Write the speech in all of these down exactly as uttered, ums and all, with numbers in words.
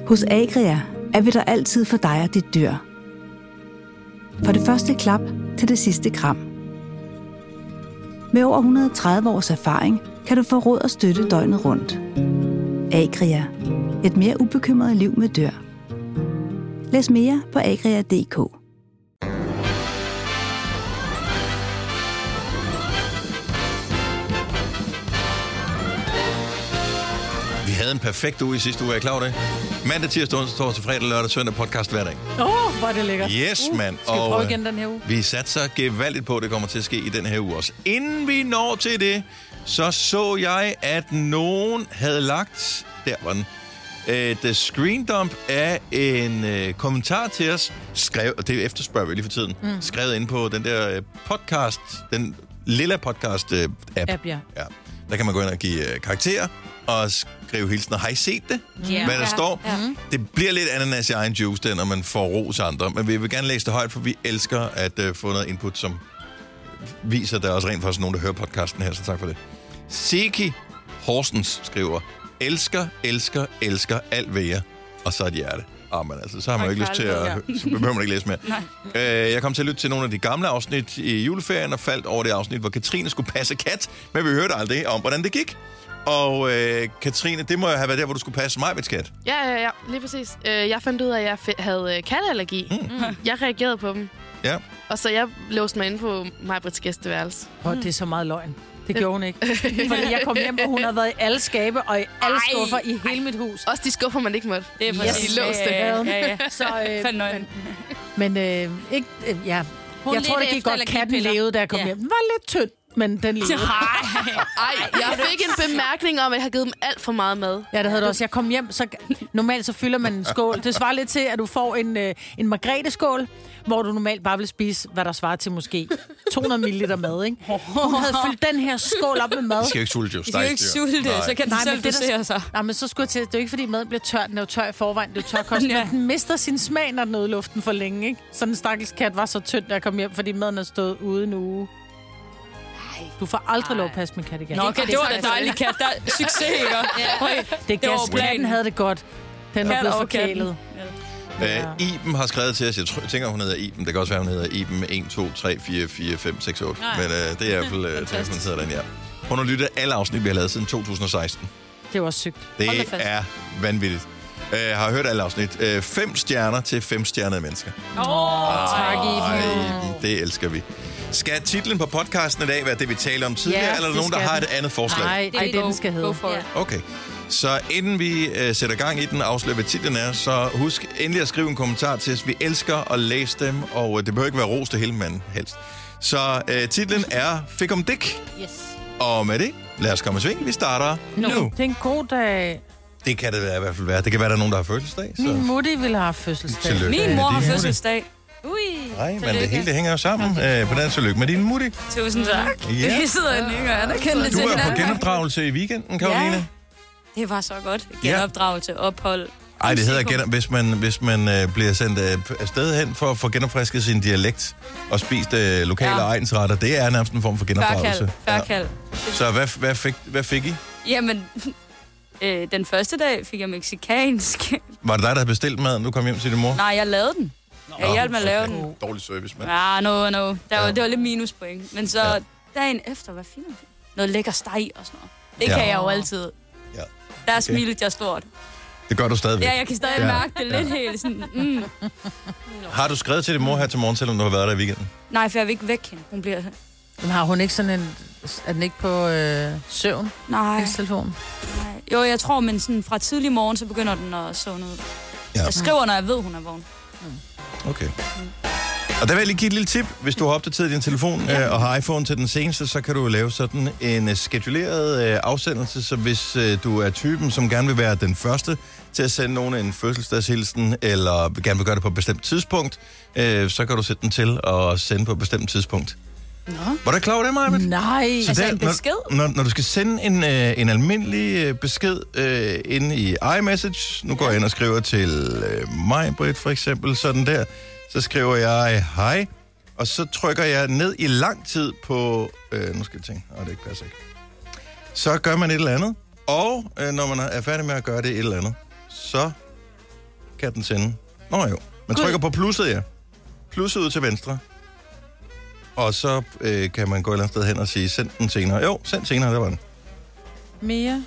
Hos Agria er vi der altid for dig og dit dyr. For det første klap til det sidste kram. Med over et hundrede og tredive års erfaring kan du få råd og støtte døgnet rundt. Agria. Et mere ubekymret liv med dyr. Læs mere på agria punktum d k. Vi havde en perfekt uge i sidste uge, er I klar over det? Mandag, tirsdag, onsdag, torsdag, fredag, lørdag, søndag, podcast hver dag. Åh, oh, hvor er det lækkert. Yes, mand. Skal vi prøve igen den her uge? Vi satser gevaldigt på, at det kommer til at ske i den her uge også. Inden vi når til det, så så jeg, at nogen havde lagt, der var den, et screendump af en uh, kommentar til os, skrev, og det efterspørger vi lige for tiden, mm. skrevet ind på den der uh, podcast, den lille podcast-app. Uh, App, ja. ja. Der kan man gå ind og give uh, karakterer og skrive hilsner. Har I set det? Yeah. Hvad der ja. står? Ja. Det bliver lidt ananas i egen juice, det, når man får ros andre. Men vi vil gerne læse det højt, for vi elsker at uh, få noget input, som viser, at der er også rent faktisk nogen, der hører podcasten her, så tak for det. Siki Horsens skriver, elsker, elsker, elsker alt ved jer. Og så et hjerte. Ah, men altså, så har man jo ikke lyst til at... Så behøver man ikke læse mere. øh, jeg kom til at lytte til nogle af de gamle afsnit i juleferien, og faldt over det afsnit, hvor Katrine skulle passe kat, men vi hørte aldrig om, hvordan det gik. Og øh, Katrine, det må jo have været der, hvor du skulle passe mig med kat. Ja, ja, ja, lige præcis. Øh, jeg fandt ud af, at jeg f- havde katteallergi. Mm. Jeg reagerede på dem. Ja. Og så jeg låste mig inde på Maj-Brits gæsteværelse. Åh, oh, det er så meget løgn. Det gjorde hun ikke. Fordi jeg kom hjem, og hun havde været i alle skabe og i alle Ej. skuffer i hele mit hus. Også de skuffer, man ikke måtte. Det er præcis. Yes. Låste. Ja, ja, ja. Så, øh, Fandt men, men øh, ikke, øh, ja. Hun jeg tror, det gik godt, katten levede, da jeg kom ja. hjem. Den var lidt tynd, men den levede. Ej, jeg fik en bemærkning om, at jeg har givet dem alt for meget mad. Ja, det havde du også. Jeg kom hjem, så normalt så fylder man en skål. Det svarer lidt til, at du får en, øh, en Margrethe-skål, hvor du normalt bare vil spise, hvad der svarer til måske to hundrede milliliter mad, ikke? Hun havde fyldt den her skål op med mad. I skal jo ikke sulte, jo. I skal jo ikke sulte, så kan den selv dosere sig. Nej, men så skulle jeg til, det er jo ikke, fordi maden bliver tør. Den er jo tør i forvejen. Det er jo tør kost. Ja. Den mister sin smag, når den er ude i luften for længe, ikke? Så den stakkels kat var så tynd, da jeg kom hjem, fordi maden er stået ude en uge. Du får aldrig lov at passe med kat igen. Nå, okay, det var da dejligt kat. Der er succes, ikke? Ja. Det er gas. Katten havde det godt. Den var blevet forkælet. Ja. Uh, Iben har skrevet til os, jeg, tror, jeg tænker, hun hedder Iben. Det kan også være, hun hedder Iben en, to, tre, fire, fire, fem, seks, otte. Men uh, det er i hvert fald, uh, tænker, hun hedder den, ja. Hun har lyttet alle afsnit, vi har lavet siden to tusind og seksten. Det var sygt. Det er vanvittigt. Uh, har hørt alle afsnit. Uh, fem stjerner til fem stjernede mennesker. Åh, oh, tak Iben. Iben. Det elsker vi. Skal titlen på podcasten i dag være det, vi talte om tidligere, ja, eller er der nogen, der har den. et andet forslag? Nej, det er det, den skal hedde. Okay. Så inden vi øh, sætter gang i den, afslører hvad titlen er, så husk endelig at skrive en kommentar til os. Vi elsker at læse dem, og øh, det behøver ikke være ros det hele, men helst. Så øh, titlen er Fik om Dick. Yes. Og med det, lad os komme i sving. Vi starter nu. nu. Det er en god dag. Det kan det være, i hvert fald være. Det kan være, der er nogen, der har fødselsdag. Så. Min mutti ville have fødselsdag. Tillykke. Min mor har Din fødselsdag. Ui. Nej, men det hele det hænger jo sammen. Øh, på den tillykke med din mutti. Tusind tak. Ja. Vi sidder og nikker anerkendende Du til er på hinanden. genopdragelse i weekenden, Karoline. Ja. Det var så godt. Genopdragelse, ophold. Ej, det hedder genop, hvis man, hvis man øh, bliver sendt øh, afsted hen for at få genopfrisket sin dialekt og spist øh, lokale ja. egnsretter. Det er nærmest en form for genopdragelse. Færkald. Ja. Så hvad, hvad, fik, hvad fik I? Jamen, øh, den første dag fik jeg mexicansk. Var det dig, der havde bestilt maden, du kom hjem til din mor? Nej, jeg lavede den. Jeg hjalp med at lave den. Dårlig service, mand. Ja, no, no. Der var, Ja. det var lidt minuspoint. Men så ja. dagen efter, hvad fint noget lækker steg og sådan noget. Det Ja. kan jeg jo altid. Ja. Der Okay. smilede jeg stort. Det gør du stadigvæk. Ja, jeg kan stadig Ja. mærke det lidt helt sådan. Mm. Har du skrevet til din mor her til morgen, selvom du har været der i weekenden? Nej, for jeg vil ikke væk hende. Hun bliver... Men har hun ikke sådan en... Er den ikke på øh, søvn? Nej. Hendes telefon? Nej. Jo, jeg tror, men sådan fra tidlig morgen, så begynder den at sove ud. Ja. Jeg skriver, når jeg ved, hun er vågen. Okay. Og der vil jeg lige give et lille tip. Hvis du har opdateret din telefon ja. øh, og har iPhone til den seneste, så kan du lave sådan en uh, skeduleret uh, afsendelse. Så hvis uh, du er typen, som gerne vil være den første til at sende nogen en fødselsdagshilsen, eller gerne vil gøre det på et bestemt tidspunkt, uh, så kan du sætte den til at sende på et bestemt tidspunkt. Nå. Var du klar over det, Maja? Nej. Så Altså der, en besked? Når, når, når du skal sende en, øh, en almindelig øh, besked øh, inde i iMessage, nu går jeg ind og skriver til øh, Maj-Brit for eksempel, sådan der, så skriver jeg hej, og så trykker jeg ned i lang tid på, øh, nu skal jeg tænke, åh, det ikke passer ikke. Så gør man et eller andet, og øh, når man er færdig med at gøre det et eller andet, så kan den sende. Nå jo. Man trykker på plusset, ja. Plusset ud til venstre. Og så øh, kan man gå et eller andet sted hen og sige, send den senere. Jo, send senere, der var den. Mere.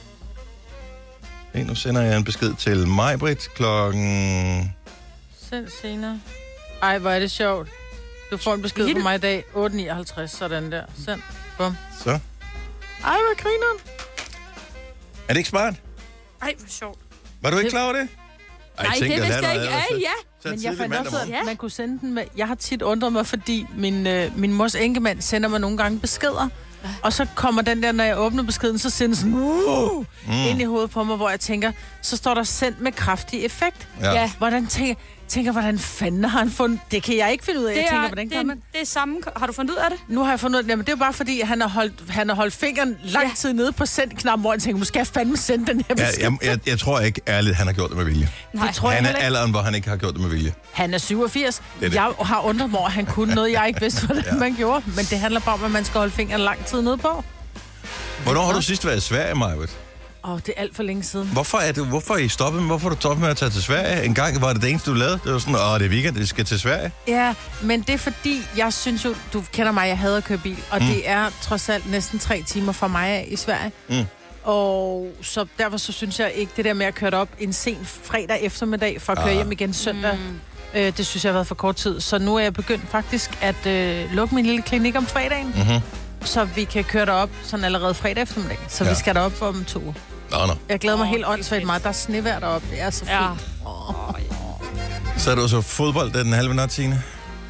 Okay, nu sender jeg en besked til Majbrit klokken... Send senere. Ej, hvor er det sjovt. Du får en besked fra mig i dag. otte nioghalvtreds, sådan der. Send. Bum. Så. Ej, hvad griner. Er det ikke smart? Ej, hvor sjovt. Var du ikke klar over det? Ej, Nej, tænk, det at vidste lære jeg noget ikke. allerede Ja, så- ja. så Men jeg tidligt fandt mandag også, morgen. at man kunne sende den med... Jeg har tit undret mig, fordi min, øh, min mors enkemand sender mig nogle gange beskeder. Og så kommer den der, når jeg åbner beskeden, så sender sådan uh, mm. ind i hovedet på mig, hvor jeg tænker, så står der sendt med kraftig effekt. Ja. Ja. Hvordan tænker, tænker, hvordan fanden har han fundet... Det kan jeg ikke finde ud af. Det Jeg tænker, er, hvordan det, kan man... det er samme. Har du fundet ud af det? Nu har jeg fundet ud af det, men det er jo bare fordi, han har holdt, han har holdt fingeren lang Ja. tid nede på sendknappen, hvor jeg tænker, måske skal jeg fandme sende den her Ja, besked. jeg, jeg, jeg tror ikke ærligt, han har gjort det med vilje. Nej. Det tror jeg Han er heller ikke. alderen, hvor han ikke har gjort det med vilje. Han er syvogfirs. Det er det. Jeg har undret mig over, at han kunne noget, jeg ikke vidste, hvordan ja. man gjorde. Men det handler bare om, at man skal holde fingeren lang tid nede på. Hvornår har du sidst været i Sverige, Majbrit? Åh, oh, det er alt for længe siden. Hvorfor er, det, hvorfor er I stoppet med, hvorfor er du stoppet med at tage til Sverige? En gang var det det eneste, du lavede. Det var sådan, åh, det er weekend, vi skal til Sverige. Ja, men det er fordi, jeg synes jo, du kender mig, jeg hader at køre bil. Og mm. det er trods alt næsten tre timer fra mig af i Sverige. Mm. Og så derfor så synes jeg ikke, det der med at køre op en sen fredag eftermiddag for at køre Ah. hjem igen søndag, mm. øh, det synes jeg har været for kort tid. Så nu er jeg begyndt faktisk at øh, lukke min lille klinik om fredagen, Mm-hmm. så vi kan køre derop sådan allerede fredag eftermiddag. Så Ja. vi skal derop om to uger. Nå, nå. Jeg glæder mig Åh, helt det er åndssvagt fedt. meget. Der er snevejr deroppe. Det er så fint. Ja. Så er du så fodbold den halve nat, Signe?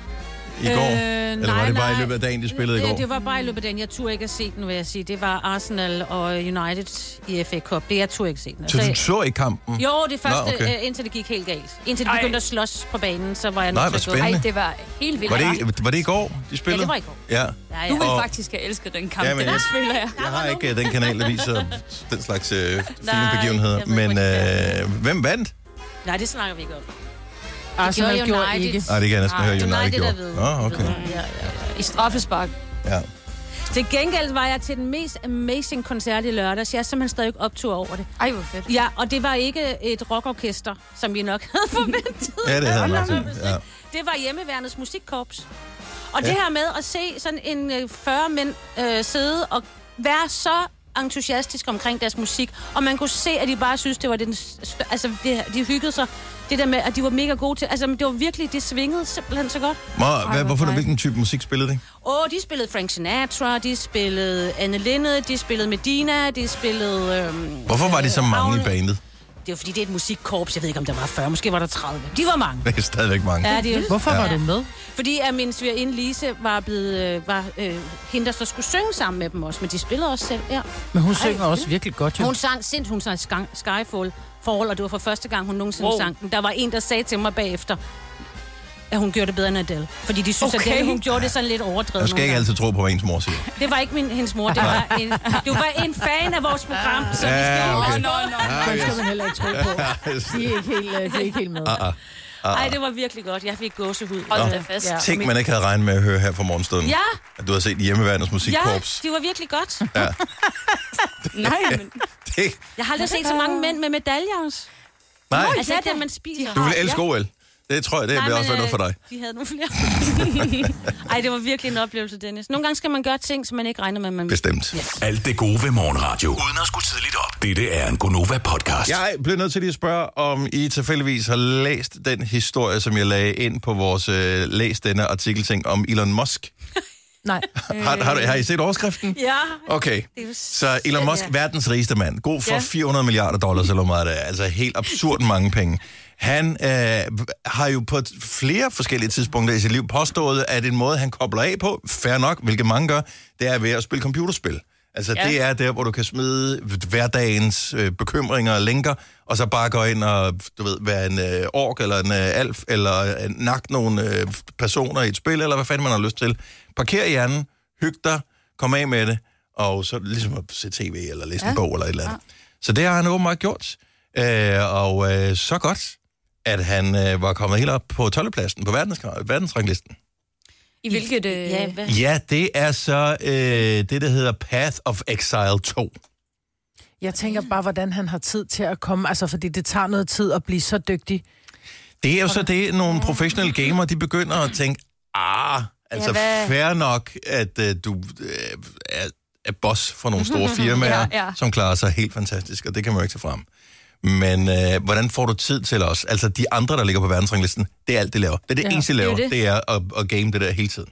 I går? Øh, Eller var det bare i løbet af dagen, de spillede i går? Det, det var bare i løbet af dagen. Jeg turde ikke at se den, vil jeg sige. Det var Arsenal og United i F A Cup. Det jeg turde ikke se den. Så Altså, du så ikke kampen? jo, det første, Nå, okay. øh, indtil det gik helt galt. Indtil de Ej. begyndte at slås på banen, så var jeg Nej, nødt hvor til at gå. spændende. Ej, det var helt vildt. Var det, var det i går, de spillede? Ja, det var i går. Ja. Ja, Du ja. ville Og- faktisk have elsket den kamp. Ja, men den jeg- spiller jeg. Jeg har ikke øh, den kanal, der viser den slags øh, fine Nej, begivenheder. jeg ved Men ikke, øh, hvem vandt? Nej, det snakker vi ikke om. Arsenal gjorde gjorde United. ikke. Nej, det kan jeg næsten Nej, høre, United United er gjorde. ved. Nå, okay. Ja, ja, ja. I straffespark. Ja. Til gengæld var jeg til den mest amazing koncert i lørdags. Jeg er simpelthen stadig ikke optur over det. Ej, hvor fedt. Ja, og det var ikke et rockorkester, som vi nok havde forventet. Ja, det havde jeg nok set. Ja. Det var hjemmeværendets musikkorps. Og Ja. det her med at se sådan en øh, fyrre mænd øh, sidde og være så entusiastisk omkring deres musik, og man kunne se, at de bare synes, det var den stør- altså det, de hyggede sig. Det der med, at de var mega gode til, altså det var virkelig, det svingede simpelthen så godt. Må, hvad, hvor hvorfor, dejligt. hvilken type musik spillede de? Og de spillede Frank Sinatra, de spillede Anne Linnet, de spillede Medina, de spillede... Øhm, Hvorfor var de så mange i Agne. bandet? Det var fordi, det er et musikkorps. Jeg ved ikke, om der var fyrre, måske var der tredive. De var mange. Det er stadigvæk mange. Ja, det, Hvorfor var du med? Fordi at min svigerinde Lise var blevet øh, var øh, hende, der så skulle synge sammen med dem også, men de spillede også selv, ja. Men hun synger også virkelig godt, jo. Hun sang sindssygt, hun sang Sky- Skyfall forhold, og det var for første gang, hun nogensinde Wow. sang den. Der var en, der sagde til mig bagefter, at hun gjorde det bedre end Adele. Fordi de synes, Okay. at Adele, hun gjorde det sådan lidt overdrevet. Jeg skal nogle ikke gange. altid tro på, hvad ens mor siger. Det var ikke min, hendes mor, det var en, du var en fan af vores program, så vi Ja, skal okay. også Nå, nå. Det skal man heller ikke tro på. De er ikke helt, øh, de er ikke helt med. Ej, det var virkelig godt. Jeg fik gåsehud. Hold da fast. Ja. Tænk, man ikke havde regnet med at høre her fra morgenstunden. Ja, At du har set hjemmeværendets ja, musikkorps. det var virkelig godt. Nej, men... Det, Jeg har aldrig set så mange mænd med medaljer også. nej, Altså ikke det, man spiser. du vil elske O L. Det tror jeg, det Nej, vil men, også være noget for dig. øh, De havde nogle flere. Ej, det var virkelig en oplevelse, Dennis. Nogle gange skal man gøre ting, som man ikke regner med, man vil. Bestemt. Yes. Alt det gode ved morgenradio. Uden at skulle tidligt op. Dette er en Gonova-podcast. Jeg bliver nødt til lige at spørge, om I tilfældigvis har læst den historie, som jeg lagde ind på vores øh, læs denne artikelting om Elon Musk. Nej. Har, har, du- har I set overskriften? Ja. Okay, Det er jo så Elon Musk, ja. verdens rigeste mand, god for Ja. fire hundrede milliarder dollars, eller hvor meget det er, altså helt absurd mange penge. Han øh, har jo på et- flere forskellige tidspunkter i sit liv påstået, at en måde, han kobler af på, fair nok, hvilket mange gør, det er ved at spille computerspil. Altså ja. Det er der, hvor du kan smide hverdagens øh, bekymringer og lænker, og så bare gå ind og, du ved, være en øh, ork eller en øh, alf, eller øh, nakke nogle øh, personer i et spil, eller hvad fanden man har lyst til. Parker hjernen, hyg dig, kom af med det, og så ligesom at se tv, eller læse ja. en bog, eller et eller andet. Ja. Så det har han åbenbart gjort. Øh, og øh, så godt, at han øh, var kommet helt op på tolvte pladsen på verdens, verdensranglisten. I hvilket... Øh... Ja, hvad? Ja, det er så øh, det, der hedder Path of Exile to. Jeg tænker bare, hvordan han har tid til at komme, altså fordi det tager noget tid at blive så dygtig. Det er jo så det, nogle professionelle gamere, de begynder at tænke, ah, altså Ja, hvad- fair nok, at uh, du uh, er, er boss for nogle store firmaer, Ja, ja. som klarer sig helt fantastisk, og det kan man jo ikke tage frem. Men uh, hvordan får du tid til os? Altså de andre, der ligger på verdensranglisten, det er alt, det laver. Det er det Ja, eneste, de det er laver. det. Det er at, at game det der hele tiden.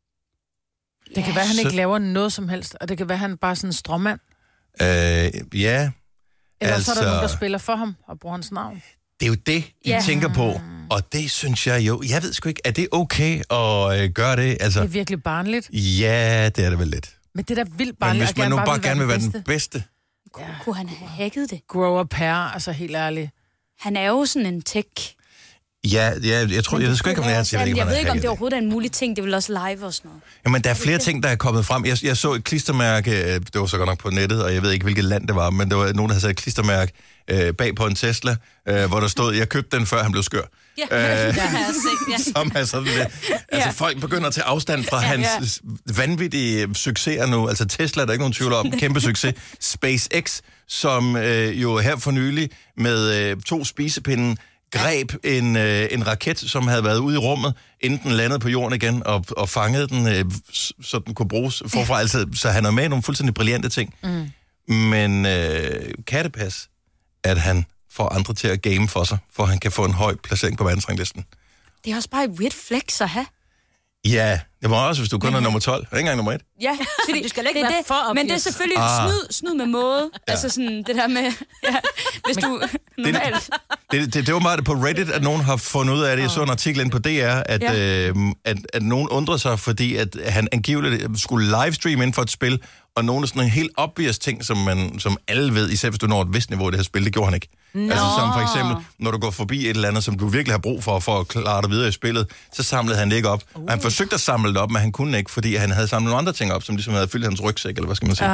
Det kan være, at han Så- ikke laver noget som helst, og det kan være, at han bare er sådan en stråmand. Uh, ja, Eller altså... så er der nogen, der altså, spiller for ham og bruger hans navn. det er jo det, de Ja. tænker på. Og det synes jeg jo, jeg ved sgu ikke, er det okay at uh, gøre det? Altså, Det er virkelig barnligt. ja, det er det vel lidt. Men det der vildt Men barnligt, hvis man nu bare gerne vil være den bedste. Ja. Kunne han have hacket det? Grow up her, altså helt ærligt. Han er jo sådan en tech. Ja, ja jeg tror, jeg ved sgu ikke, om det er hans. Jeg, jeg, om jeg han ved er ikke, om det hacket. overhovedet er en mulig ting. Det vil også live og sådan noget. Jamen, der er flere ting, der er kommet frem. Jeg, jeg så et klistermærke, øh, det var så godt nok på nettet, og jeg ved ikke, hvilket land det var, men der var nogen, der havde sat et klistermærke øh, bag på en Tesla, øh, hvor der stod, jeg købte den, før han blev skør. Ja, Øh, det har jeg set, ja. Som er sådan det. Altså, Ja. folk begynder at tage afstand fra Ja, hans vanvittige succeser nu. Altså, Tesla er der ikke nogen tvivl om. Kæmpe succes. SpaceX, som øh, jo her for nylig med øh, to spisepinde greb en, øh, en raket, som havde været ude i rummet, inden den landede på jorden igen, og, og fangede den, øh, så den kunne bruges forfra. Altså, så han er med i nogle fuldstændig brillante ting. Mm. Men øh, kan det passe, at han får andre til at game for sig, for han kan få en høj placering på verdensranglisten? Det er også bare et weird flex at have. Ja, det var også, hvis du kun er nummer tolv. Ikke engang nummer et. Ja, fordi Du skal ikke det er være det. for Men det er obvious. selvfølgelig Ah. snyd, snyd med måde. Ja. Altså sådan det der med, ja, hvis du normalt... Det, det, det var meget på Reddit, at nogen har fundet ud af det. Jeg så en artikel inde på D R, at, Ja. øh, at, at nogen undrede sig, fordi at han angiveligt skulle livestream inden for et spil, og nogle af sådan en helt obvious ting, som, man, som alle ved, især hvis du når et vist niveau i det her spil, det gjorde han ikke. No. Altså som for eksempel, når du går forbi et eller andet, som du virkelig har brug for, for at klare dig videre i spillet, så samlede han det ikke op. Uh. Og han forsøgte at samle det op, men han kunne ikke, fordi han havde samlet nogle andre ting op, som ligesom havde fyldt hans rygsæk, eller hvad skal man sige.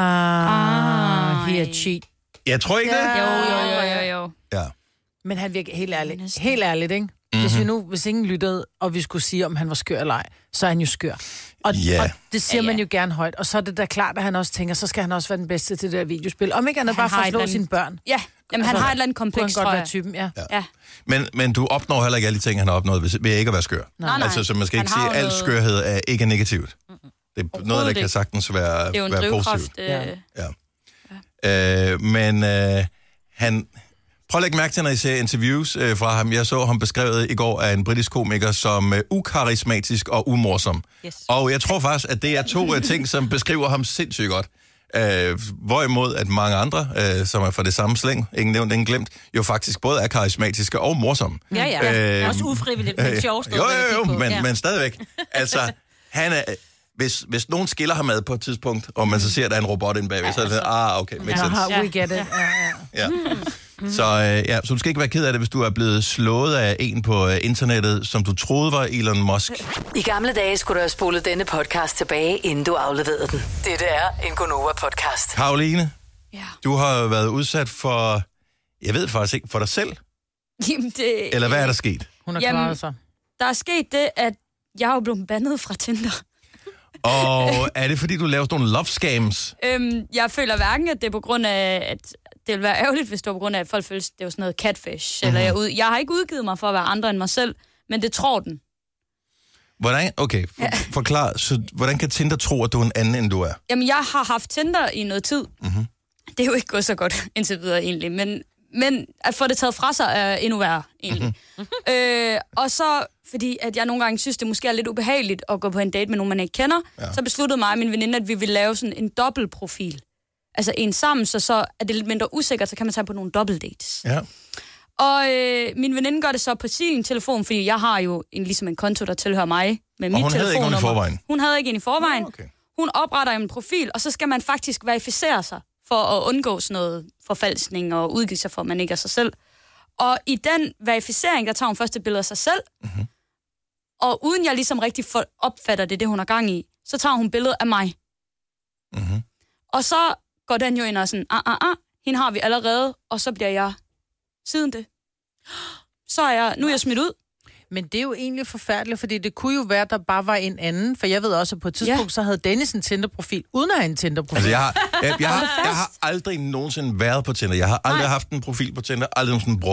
Ah, he er cheat. Jeg tror ikke det. Jo, jo, jo, jo, jo. Ja. Men han virker helt ærligt. Næsten. Helt ærligt, ikke? Hvis vi nu, hvis ingen lyttede, og vi skulle sige, om han var skør eller ej, så er han jo skør. Og, Ja. og det siger Ja, ja. man jo gerne højt. Og så er det da klart, at han også tænker, så skal han også være den bedste til det der videospil. Om ikke andet Han bare for har at et slå eller andet- sine børn. Ja, jamen han Altså, har et eller andet Kunne han kompleks, godt tror være jeg. typen, ja. Ja. Men, men du opnår heller ikke alle de ting, han har opnået ved, ved ikke at være skør. Nej, nej. Altså, så man skal Han ikke har sige, at jo al noget- skørhed er ikke er negativt. Det er noget, der ikke. kan sagtens være, Det er jo en være drivkraft. positivt. Øh, Ja. Ja. Øh, men øh, han... Prøv at lægge mærke til, når I ser interviews øh, fra ham. Jeg så ham beskrevet i går af en britisk komiker som øh, ukarismatisk og umorsom. Yes. Og jeg tror faktisk, at det er to øh, ting, som beskriver ham sindssygt godt. Øh, hvorimod at mange andre, øh, som er fra det samme slæng, ingen nævnt, ingen glemt, jo faktisk både er karismatiske og morsomme. Ja, ja. Øh, Også ufrivilligt, men sjovt. Jo, jo, jo, men, men stadigvæk. Altså, han er... Hvis, hvis nogen skiller ham ad på et tidspunkt, og man så ser, at der er en robot inde bagved, så er det sådan, ah, okay, makes sense. Aha, we get it. Ja, ja. Ja. Så, øh, ja, så du skal ikke være ked af det, hvis du er blevet slået af en på øh, internettet, som du troede var Elon Musk. I gamle dage skulle du have spolet denne podcast tilbage, inden du afleverede den. Dette er en Gonova-podcast. Karoline, ja. du har været udsat for, jeg ved faktisk ikke, for dig selv, Jamen, det, eller hvad er der sket? Hun har Jamen- klaret sig. Der er sket det, at jeg er jo blevet bandet fra Tinder. Og er det, fordi du laver sådan nogle love scams? Øhm, jeg føler hverken, at det er på grund af, at det ville være ærgerligt, hvis det var på grund af, at folk føler, at det er jo sådan noget catfish. Mm-hmm. Eller jeg, ud... jeg har ikke udgivet mig for at være andre end mig selv, men det tror den. Hvordan, okay, for, forklar, så hvordan kan Tinder tro, at du er en anden, end du er? Jamen, jeg har haft Tinder i noget tid. Mm-hmm. Det er jo ikke gået så godt indtil videre egentlig, men, men at få det taget fra sig er endnu værre egentlig. Mm-hmm. øh, og så, fordi at jeg nogle gange synes, det måske er lidt ubehageligt at gå på en date med nogen, man ikke kender, ja. Så besluttede mig og min veninde, at vi ville lave sådan en dobbeltprofil. Altså en sammen, så, så er det lidt mindre usikkert, så kan man tage på nogle dobbeltdates. Ja. Og øh, min veninde gør det så på sin telefon, fordi jeg har jo en, ligesom en konto, der tilhører mig med mit hun havde ikke nogen i telefonnummer. forvejen? Hun havde ikke en i forvejen. Oh, okay. Hun opretter en profil, og så skal man faktisk verificere sig for at undgå sådan noget forfalskning og udgive sig for, at man ikke er sig selv. Og i den verificering, der tager hun først et billede af sig selv, mm-hmm. og uden jeg ligesom rigtig for, opfatter det, det hun har gang i, så tager hun billedet af mig. Mm-hmm. Og så går den jo ind og sådan, ah, ah, ah, hende har vi allerede, og så bliver jeg siden det. Så er jeg, nu er jeg smidt ud. Men det er jo egentlig forfærdeligt, fordi det kunne jo være, at der bare var en anden. For jeg ved også, at på et tidspunkt, ja. så havde Dennis en Tinder-profil, uden at have en Tinder-profil. Altså, jeg har, jeg, jeg, har, jeg har aldrig nogensinde været på Tinder. Jeg har aldrig Nej. haft en profil på Tinder, aldrig nogensinde brugt det.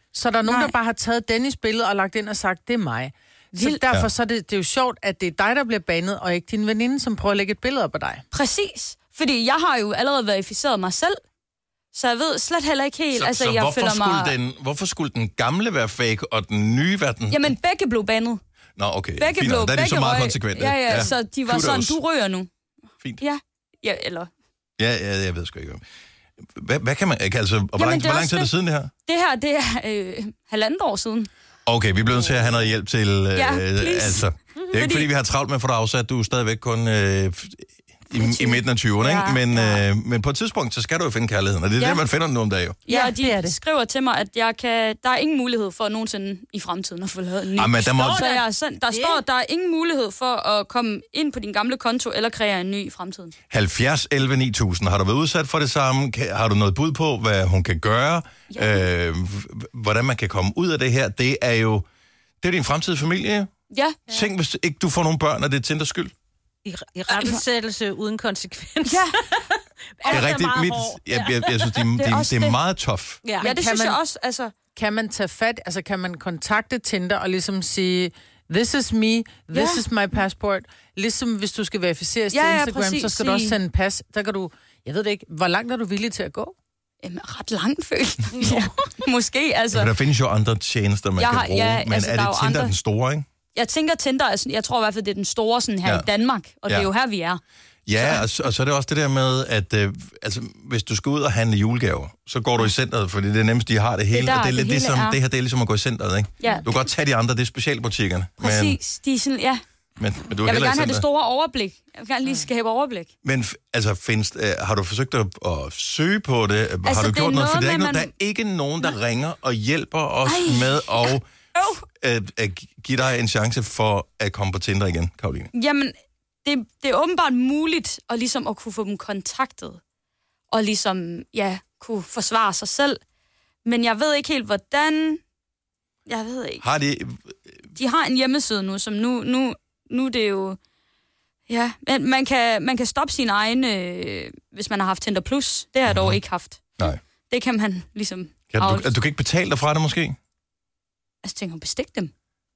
Så der er nogen, Nej. der bare har taget Dennis billede og lagt ind og sagt, det er mig. Så Vildt. derfor Ja. så er det, det er jo sjovt, at det er dig, der bliver banet, og ikke din veninde, som prøver at lægge et billede op af dig. Præcis. Fordi jeg har jo allerede verificeret mig selv, så jeg ved slet heller ikke helt... Så, altså, så jeg hvorfor, føler skulle mig... den, hvorfor skulle den gamle være fake, og den nye være den... Jamen, begge blev bandet. Nå, okay. Begge Fint, blev... nok. Der er de begge så meget røg. konsekvente. Ja, ja, så de var Kudos. sådan, du ryger nu. Fint. Ja, ja eller... Ja, ja, jeg ved sgu ikke. Hvad, hvad kan man... Altså, og hvor, Jamen, lang, det er hvor lang også tid er det det. siden, det her? Det her, det er øh, halvandet år siden. Okay, vi bliver nødt til at have noget hjælp til... Øh, Ja, please. altså, det er ikke, fordi... fordi vi har travlt med at få dig afsat. Du er stadigvæk kun øh, i, i midten af tyverne, Ja, ikke? Men, ja. øh, men på et tidspunkt, så skal du jo finde kærligheden. Og det er Ja. det, man finder den nu om dagen jo. Ja, Ja, de det er det. skriver til mig, at jeg kan, der er ingen mulighed for nogensinde i fremtiden at få lavet en ny. Ah, men der må... Så jeg, er sådan- der står, at der er ingen mulighed for at komme ind på din gamle konto eller kreere en ny i fremtiden. halvfjerds elleve ni tusind. Har du været udsat for det samme? Kan- Har du noget bud på, hvad hun kan gøre? Ja. Øh, h- hvordan man kan komme ud af det her? Det er jo... Det er din fremtidige familie. Ja, Tænk, hvis ikke du får nogle børn, og det er Tinders skyld. I, i rettesættelse uden konsekvens. ja. Det er er rigtigt. meget Mit, hård. jeg, jeg, jeg synes, det er, Det er det er, også det er det. meget tough. Ja. ja det kan synes man- jeg også. Altså, Kan man tage fat, altså kan man kontakte Tinder og ligesom sige, this is me, this Ja. is my passport. Ligesom hvis du skal verificeres Ja, til ja, Instagram, præcis. så skal du også Sige- sende en pas. Der kan du, jeg ved det ikke, hvor langt er du villig til at gå? jamen, ret langt følt. ja. Måske, altså. For der findes jo andre tjenester, man Jeg kan har- bruge. ja, men altså, er der det er jo Tinder andre- den store, ikke? Jeg tænker, Tinder, er sådan- jeg tror i hvert fald, det er den store sådan her Ja. i Danmark, og Ja. det er jo her, vi er. Ja, og så, og så er det også det der med, at øh, altså, hvis du skal ud og handle julegaver, så går du i centret, fordi det er nemmest, de har det hele. der, og det er det lidt hele ligesom, er. det her, det er ligesom at gå i centret, ikke? Ja. Du kan godt tage de andre, det er specialbutikkerne. Præcis. De er sådan, ja. Men, men, men du er Jeg vil heller gerne i have det center. store overblik. Jeg vil gerne lige skabe overblik. Men f- altså, findes, øh, har du forsøgt at, at søge på det? Altså, har Altså, du det er gjort noget? For noget der er, ikke med, nogen, der man- er ikke nogen, der ringer og hjælper os Ej. med at, Øv. at, at give dig en chance for at komme på Tinder igen, Karoline. Jamen, det, det er åbenbart muligt at, ligesom at kunne få dem kontaktet. Og ligesom, ja, kunne forsvare sig selv. Men jeg ved ikke helt, hvordan... Jeg ved ikke. Har de... De har en hjemmeside nu, som nu... Nu, nu er det jo... Ja, men man kan, man kan stoppe sin egen, øh, hvis man har haft Tinder Plus. Det har jeg dog ikke haft. Nej. Det kan man ligesom... Kan du, af- du kan ikke betale dig fra det, måske? Altså, tænker jeg, bestik dem.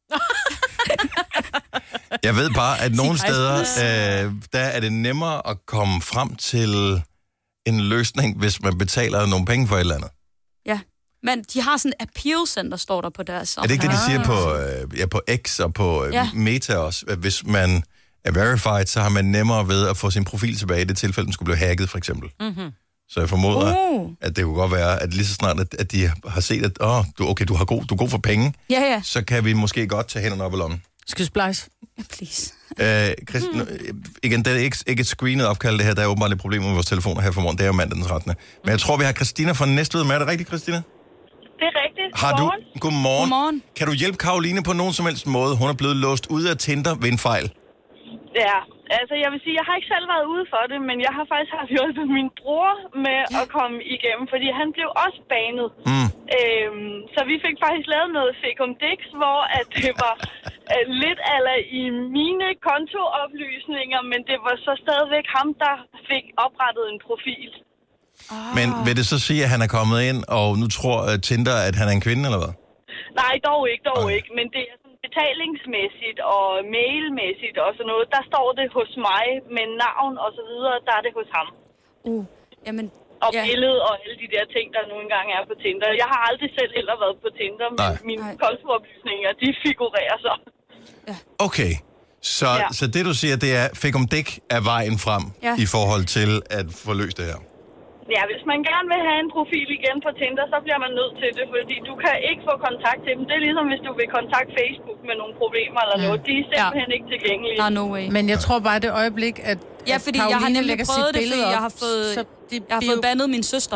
Jeg ved bare, at nogle Sig steder, hej. øh, der er det nemmere at komme frem til en løsning, hvis man betaler nogle penge for et eller andet. Ja. Men de har sådan et appeal center, står der på deres... Er det ikke det, de siger på, øh, ja, på X og på øh, Ja. Meta også? At hvis man er verified, så har man nemmere ved at få sin profil tilbage i det tilfælde, den skulle blive hacket, for eksempel. Mm-hmm. Så jeg formoder, Uh. at det kunne godt være, at lige så snart, at, at de har set, at oh, du, okay, du, har god, du er god for penge, Ja, ja. så kan vi måske godt tage hænderne op i lommen. Skal splice? Ja, please. Øh, Christen, mm. igen, det er ikke, ikke et screenet opkald, det her. Der er åbenbart lidt problemer med vores telefoner her for morgen. Det er jo mandag den trettende Men jeg tror, vi har Christina fra Næstved med. Er det rigtigt, Christina? Det er rigtigt. Har du... Godmorgen. Godmorgen. Godmorgen. Kan du hjælpe Karoline på nogen som helst måde? Hun er blevet låst ude af Tinder ved en fejl. Ja, altså jeg vil sige, jeg har ikke selv været ude for det, men jeg har faktisk haft hjulpet min bror med at komme igennem, fordi han blev også banet. Mm. Øhm, så vi fik faktisk lavet noget Fecum Dix, hvor at det var øh, lidt aller i mine kontooplysninger, men det var så stadigvæk ham, der fik oprettet en profil. Men vil det så sige, at han er kommet ind, og nu tror uh, Tinder, at han er en kvinde, eller hvad? Nej, dog ikke, dog Okay. ikke, men det er sådan betalingsmæssigt og mailmæssigt og sådan noget. Der står det hos mig med navn og så videre, der er det hos ham. Uh, jamen, Og ja. billede og alle de der ting, der nu engang er på Tinder. Jeg har aldrig selv heller været på Tinder, men Nej. mine Nej. kontooplysninger, de figurerer så. Okay. Så, Ja. så det, du siger, det er, Fecum Dix er vejen frem Ja. i forhold til at få løst det her. Ja, hvis man gerne vil have en profil igen på Tinder, så bliver man nødt til det, fordi du kan ikke få kontakt til dem. Det er ligesom, hvis du vil kontakte Facebook med nogle problemer eller noget. De er simpelthen ja. ikke tilgængelige. Der er no way. Men jeg tror bare, det øjeblik, at Ja, at fordi jeg har Karoline nemlig lægger prøvet sit det, billede fordi jeg op, har fået, så de jeg har bliver fået jo- bandet min søster.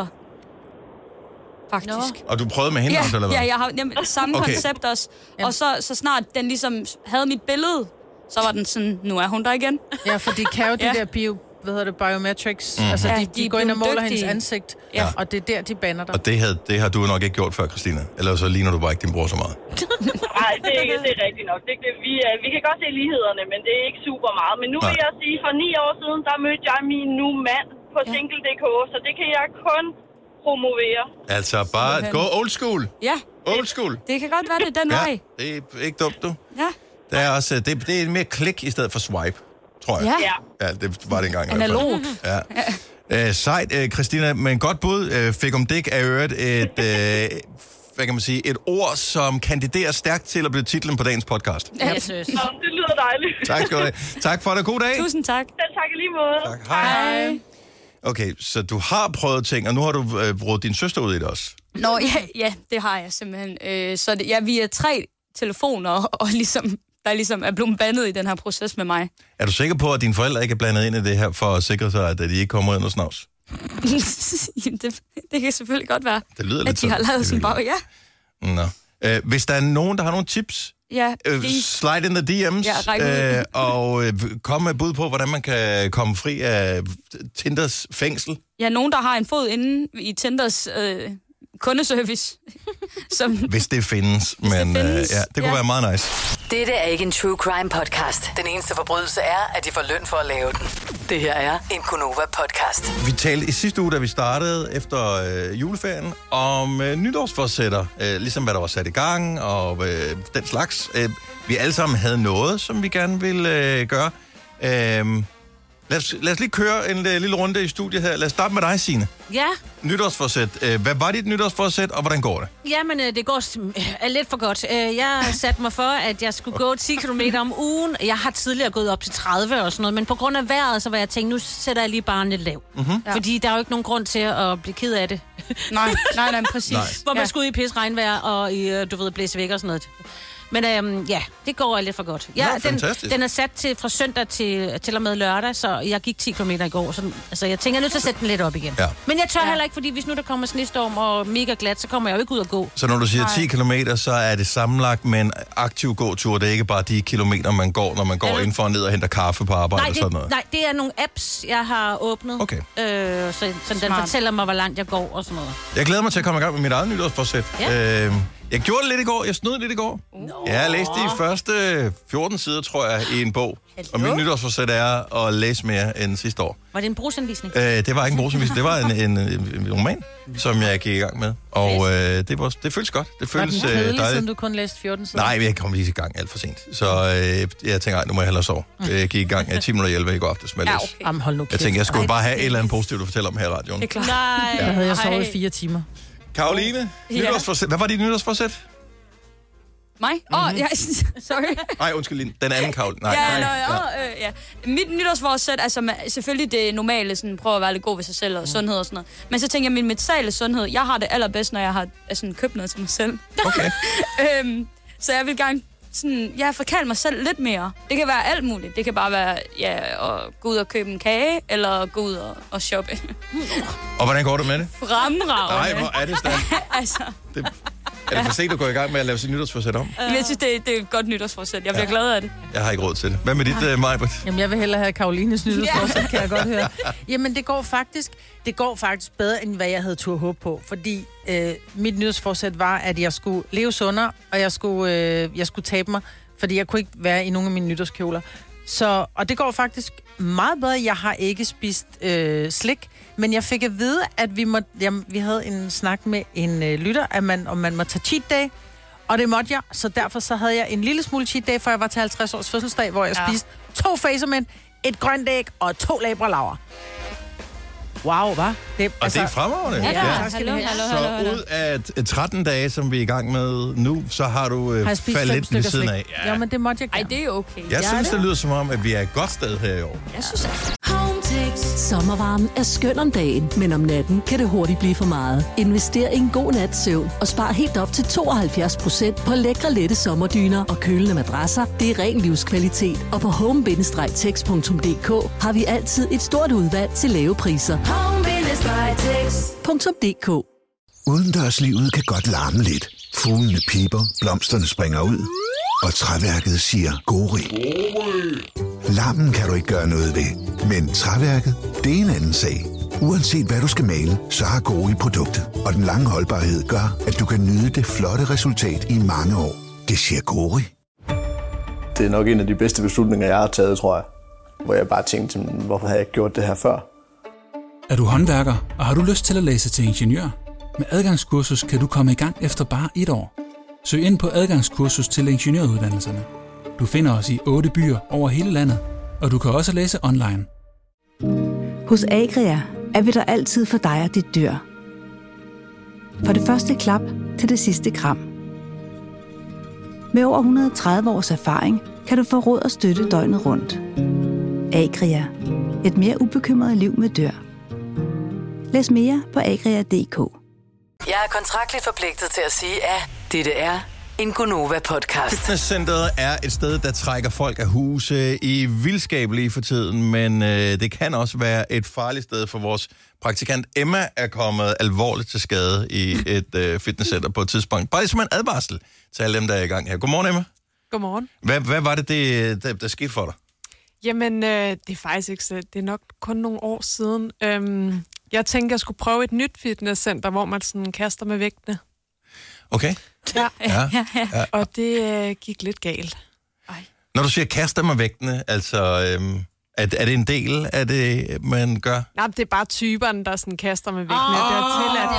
Faktisk. Og du prøvede med hende Ja, også, eller hvad? ja, jeg har jamen, samme Okay. okay. koncept også. Og så, så snart den ligesom havde mit billede, så var den sådan, nu er hun der igen. Ja, for de kan jo de Ja. der bio, hvad hedder det, biometrics. Mhm. Mm. Altså, Ja, de, de de er går ind og blevet måler hendes dygtige. ansigt, Ja. og det er der, de banner dig. Og det, havde, det har du nok ikke gjort før, Christina. Eller så ligner du bare ikke din bror så meget. Nej, det er, ikke, det er rigtigt nok. Det, det, vi, er, vi kan godt se lighederne, men det er ikke super meget. Men nu Nej. vil jeg sige, for ni år siden, der mødte jeg min nu mand på Ja. single punktum d k, så det kan jeg kun promovere. Altså bare gå old school. Ja. Old school. Det kan godt være, det er den Ja, vej. det er ikke dumt, du. Ja. Det er også, det, det er mere klik i stedet for swipe, tror jeg. Ja. Ja, det var det engang. i hvert fald. Analog. Ja. Øh, sejt, øh, Christina, men godt bud. Øh, fik om dæk er øvrigt et, øh, hvad kan man sige, et ord, som kandiderer stærkt til at blive titlen på dagens podcast. Ja, jeg synes. Nå, det lyder dejligt. Tak skal du have. Tak for det. God dag. Tusind tak. Selv tak i lige måde. Tak. Hej. Hej. Okay, så du har prøvet ting, og nu har du øh, brugt din søster ud i det også. Nå, ja, ja det har jeg simpelthen. Øh, så det, ja, vi er tre telefoner, og ligesom, der ligesom er blevet bandet i den her proces med mig. Er du sikker på, at dine forældre ikke er blandet ind i det her, for at sikre sig, at de ikke kommer ind og snavs? det, det kan selvfølgelig godt være, Det lyder at lidt de har lavet sådan bare, ja. Nå. Øh, hvis der er nogen, der har nogle tips, Ja, øh, lige. slide in the D M's, Ja, ræk ud. øh, og øh, kom med bud på, hvordan man kan komme fri af Tinders fængsel. Ja, nogen, der har en fod inde i Tinders øh, kundeservice. Som... Hvis det findes. Hvis men det øh, findes. ja, det kunne Ja. være meget nice. Dette er ikke en true crime podcast. Den eneste forbrydelse er, at de får løn for at lave den. Det her er en Gonova podcast. Vi talte i sidste uge, da vi startede efter øh, juleferien, om øh, nytårsforsætter. Øh, ligesom hvad der var sat i gang, og øh, den slags. Øh, vi alle sammen havde noget, som vi gerne ville øh, gøre. Øh, lad, os, lad os lige køre en øh, lille runde i studiet her. Lad os starte med dig, Signe. Ja, Nytårsforsæt. Øh, hvad var dit nytårsforsæt, og hvordan går det? jamen øh, det går sim- øh, lidt for godt. Øh, Jeg satte mig for, at jeg skulle gå ti kilometer om ugen. Jeg har tidligere gået op til tredive og sådan noget, men på grund af vejret, så var jeg tænkt, nu sætter jeg lige barnet lidt lav. Mm-hmm. Ja. Fordi der er jo ikke nogen grund til at blive ked af det. Nej, nej, nej, præcis. Nej. Hvor man Ja. skulle ud i pis regnvejr og i, øh, du ved, blæse væk og sådan noget. Men øhm, ja, det går lidt for godt. Ja, Nå, den, fantastisk. den er sat til fra søndag til, til og med lørdag, så jeg gik ti kilometer i går. Så, altså, jeg tænker, jeg er nødt til at sætte den lidt op igen. Ja. Men jeg tør Ja. heller ikke, fordi hvis nu der kommer snestorm og mega glat, så kommer jeg jo ikke ud at gå. Så når du siger Nej. ti kilometer, så er det sammenlagt med en aktiv gåtur. Det er ikke bare de kilometer, man går, når man går Ja. ind for ned og henter kaffe på arbejde Nej og sådan det, noget. nej, det er nogle apps, jeg har åbnet. Okay. Øh, så, så den Smart. fortæller mig, hvor langt jeg går og sådan noget. Jeg glæder mig til at komme i gang med mit eget nytårsforsæt. Ja. Øh, jeg gjorde det lidt i går. Jeg snød lidt i går. Uh. Jeg læste de første fjorten sider, tror jeg, i en bog. Og mit nytårsforsæt er at læse mere end sidste år. Var det en brugsanvisning? Øh, det var ikke en brugsanvisning. Det var en, en, en roman, som jeg gik i gang med. Og øh, det, var, det føles godt. Det Var føles den øh, kedelig, siden dejligt. du kun læste fjorten sider? Nej, jeg kom lige i gang alt for sent. Så øh, jeg tænker, ej, nu må jeg hellere sove. Jeg gik i gang af ti minutter i elleve i går aftes med at Ja, læse. okay. Jamen, hold nu kæft. Jeg tænkte, jeg skulle Ej, bare have et eller andet positivt at fortælle om her i radioen. Det er klart. Nej. Der havde jeg sovet Ej. i fire timer. Karoline, Ja. nytårsforsæt. Hvad var dit nytårsforsæt? Mig? Åh, oh, ja, sorry. Nej, undskyld, Line. Den anden Karoline. Nej, Ja, nej. nå, ja. Øh, ja. Mit nytårsforsæt, altså ma- selvfølgelig det normale, sådan, prøve at være lidt god ved sig selv og sundhed og sådan noget. Men så tænker jeg, min mentale sundhed, jeg har det allerbedst, når jeg har altså, købt noget til mig selv. Okay. øhm, så jeg vil gerne sådan, ja, forkæle mig selv lidt mere. Det kan være alt muligt. Det kan bare være ja, at gå ud og købe en kage, eller gå ud og, og shoppe. Og hvordan går det med det? Fremragende. Nej, hvor er det stærkt. altså, Det, er det for sent at gå i gang med at lave sit nytårsforsæt om? men jeg synes, det, det er et godt nytårsforsæt. Jeg bliver ja. glad af det. Jeg har ikke råd til det. Hvad med dit, uh, Majbert? Jamen, jeg vil hellere have Karolines nytårsforsæt, kan jeg godt høre. Jamen, det går faktisk, det går faktisk bedre, end hvad jeg havde tur håb på. Fordi øh, mit nytårsforsæt var, at jeg skulle leve sundere, og jeg skulle, øh, jeg skulle tabe mig, fordi jeg kunne ikke være i nogle af mine nytårskjoler. Så, og det går faktisk meget bedre. Jeg har ikke spist øh, slik, men jeg fik at vide, at vi, må, jamen, vi havde en snak med en øh, lytter, at man, om man må tage cheat day, og det måtte jeg. Så derfor så havde jeg en lille smule cheat day, for jeg var til halvtreds års fødselsdag, hvor jeg ja. spiste to facermænd, et grønt æg og to labralaver. Wow, hva? Det, Og det er fremragende. Ja, ja. tak skal Hallo, I have. hallo, hallo, Så hallo. ud af tretten dage, som vi er i gang med nu, så har du øh, Har jeg spist faldet fem lidt ved stykker siden slik? af. Ja. men det måtte jeg Ej, gerne. det er okay. Jeg Ja, synes, det- det lyder som om, at vi er et godt sted her i år. Jeg synes, at Sommervarmen er skøn om dagen, men om natten kan det hurtigt blive for meget. Invester i en god nats søvn og spar helt op til tooghalvfjerds procent på lækre, lette sommerdyner og kølende madrasser. Det er ren livskvalitet, og på home bindestreg text punktum d k har vi altid et stort udvalg til lave priser. home bindestreg text punktum d k. Udendørslivet kan godt larme lidt. Fuglene piper, blomsterne springer ud, og træværket siger gori. Larmen kan du ikke gøre noget ved, men træværket, det er en anden sag. Uanset hvad du skal male, så har Gori produktet, og den lange holdbarhed gør, at du kan nyde det flotte resultat i mange år. Det siger Gori. Det er nok en af de bedste beslutninger, jeg har taget, tror jeg. Hvor jeg bare tænkte, hvorfor havde jeg ikke gjort det her før? Er du håndværker, og har du lyst til at læse til ingeniør? Med adgangskursus kan du komme i gang efter bare et år. Søg ind på adgangskursus til ingeniøruddannelserne. Du finder os i otte byer over hele landet, og du kan også læse online. Hos Agria er vi der altid for dig og dit dyr. For det første klap til det sidste kram. Med over et hundrede og tredive års erfaring kan du få råd og støtte døgnet rundt. Agria. Et mere ubekymret liv med dyr. Læs mere på agria punktum d k. Jeg er kontraktligt forpligtet til at sige, at dette er en Gonova-podcast. Fitnesscenteret er et sted, der trækker folk af huse i vildskab lige for tiden, men øh, det kan også være et farligt sted for vores praktikant. Emma er kommet alvorligt til skade i et øh, fitnesscenter på et tidspunkt. Bare som en advarsel til alle dem, der er i gang her. Godmorgen, Emma. Godmorgen. Hvad, hvad var det, det der, der skete for dig? Jamen, øh, det er faktisk ikke så. Det er nok kun nogle år siden. Øhm, jeg tænkte, jeg skulle prøve et nyt fitnesscenter, hvor man sådan kaster med vægtene. Okay. Ja, ja, ja. ja. Og det øh, gik lidt galt. Ej. Når du siger kaster med vægtene, altså, øhm, er, er det en del af det, man gør? Nej, det er bare typerne, der sådan kaster med vægtene. Oh, det er tilladt.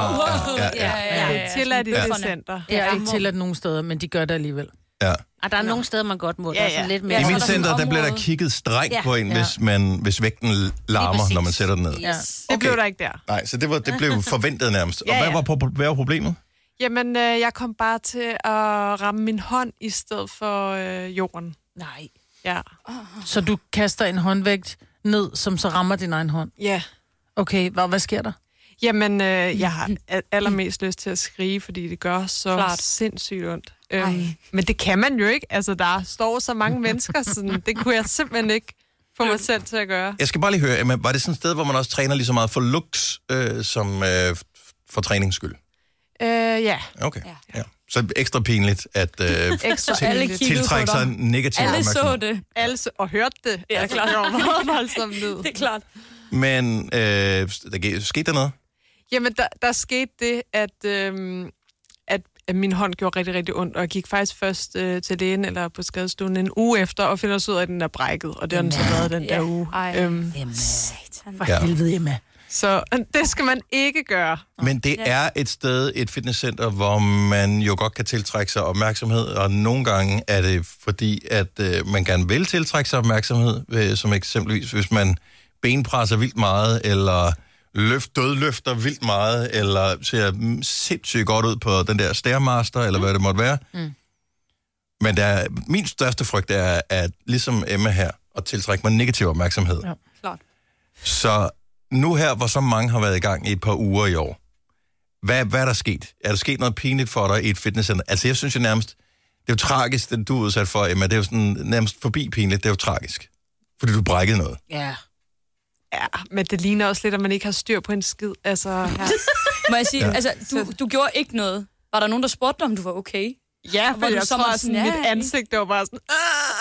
Oh, ja, ja, ja. Ja, det er tilladt i ja. det center. Det er ikke tilladt nogen steder, men de gør det alligevel. Ja. Og der er nogle steder, man godt må. Ja, ja. Lidt mere. I mit center, der bliver der kigget strengt ja. på en, ja. hvis, man, hvis vægten larmer, når man sætter den ned. Ja. Okay. Det blev der ikke der. Nej, så det, var, det blev forventet nærmest. Ja, Og hvad ja. var, på, hvad var problemet? Jamen, øh, jeg kom bare til at ramme min hånd i stedet for øh, jorden. Nej. Ja. Så du kaster en håndvægt ned, som så rammer din egen hånd? Ja. Okay, hvad, hvad sker der? Jamen, øh, jeg har allermest lyst til at skrige, fordi det gør så Klart. sindssygt ondt. Øhm, men det kan man jo ikke. Altså, der står så mange mennesker, sådan, det kunne jeg simpelthen ikke få mig selv til at gøre. Jeg skal bare lige høre, Emma, var det sådan et sted, hvor man også træner lige så meget for looks, øh, som øh, for træningens skyld? Øh, ja. Okay, ja. ja. Så ekstra pinligt, at øh, ekstra til, pinligt. tiltrække sig negativ Alle opmærksomhed. så det. Alle så, og hørte det. Ja, altså, klart. det var meget voldsomt lyd. Det er klart. Men øh, der, skete der noget? Jamen, der, der skete det, at, øhm, at, at min hånd gjorde rigtig, rigtig ondt, og jeg gik faktisk først øh, til lægen eller på skadestuen en uge efter, og finder så ud af, at den er brækket, og det har den så været den der uge. Øhm, Emma. Satan. For ja. helvede, Emma. Så det skal man ikke gøre. Men det er et sted, et fitnesscenter, hvor man jo godt kan tiltrække sig opmærksomhed, og nogle gange er det fordi, at øh, man gerne vil tiltrække sig opmærksomhed, øh, som eksempelvis hvis man benpresser vildt meget, eller løft, dødløfter vildt meget, eller ser sindssygt godt ud på den der Stairmaster, eller hvad det måtte være. Mm. Men der er, min største frygt er, at ligesom Emma her, at tiltrække mig negativ opmærksomhed. Ja, klart. Så nu her, hvor så mange har været i gang i et par uger i år, hvad, hvad er der sket? Er der sket noget pinligt for dig i et fitnesscenter? Altså, jeg synes jo nærmest, det er jo tragisk, det du er udsat for, Emma. Det er jo sådan nærmest forbi pinligt. Det er jo tragisk. Fordi du brækkede noget. Ja. Ja, men det ligner også lidt, at man ikke har styr på en skid. Altså, ja. Må jeg sige, Ja. altså, du, du gjorde ikke noget. Var der nogen, der spurgte dig, om du var okay? Ja, for du jeg så tror var sådan, sådan, mit ja, ansigt, det var bare sådan...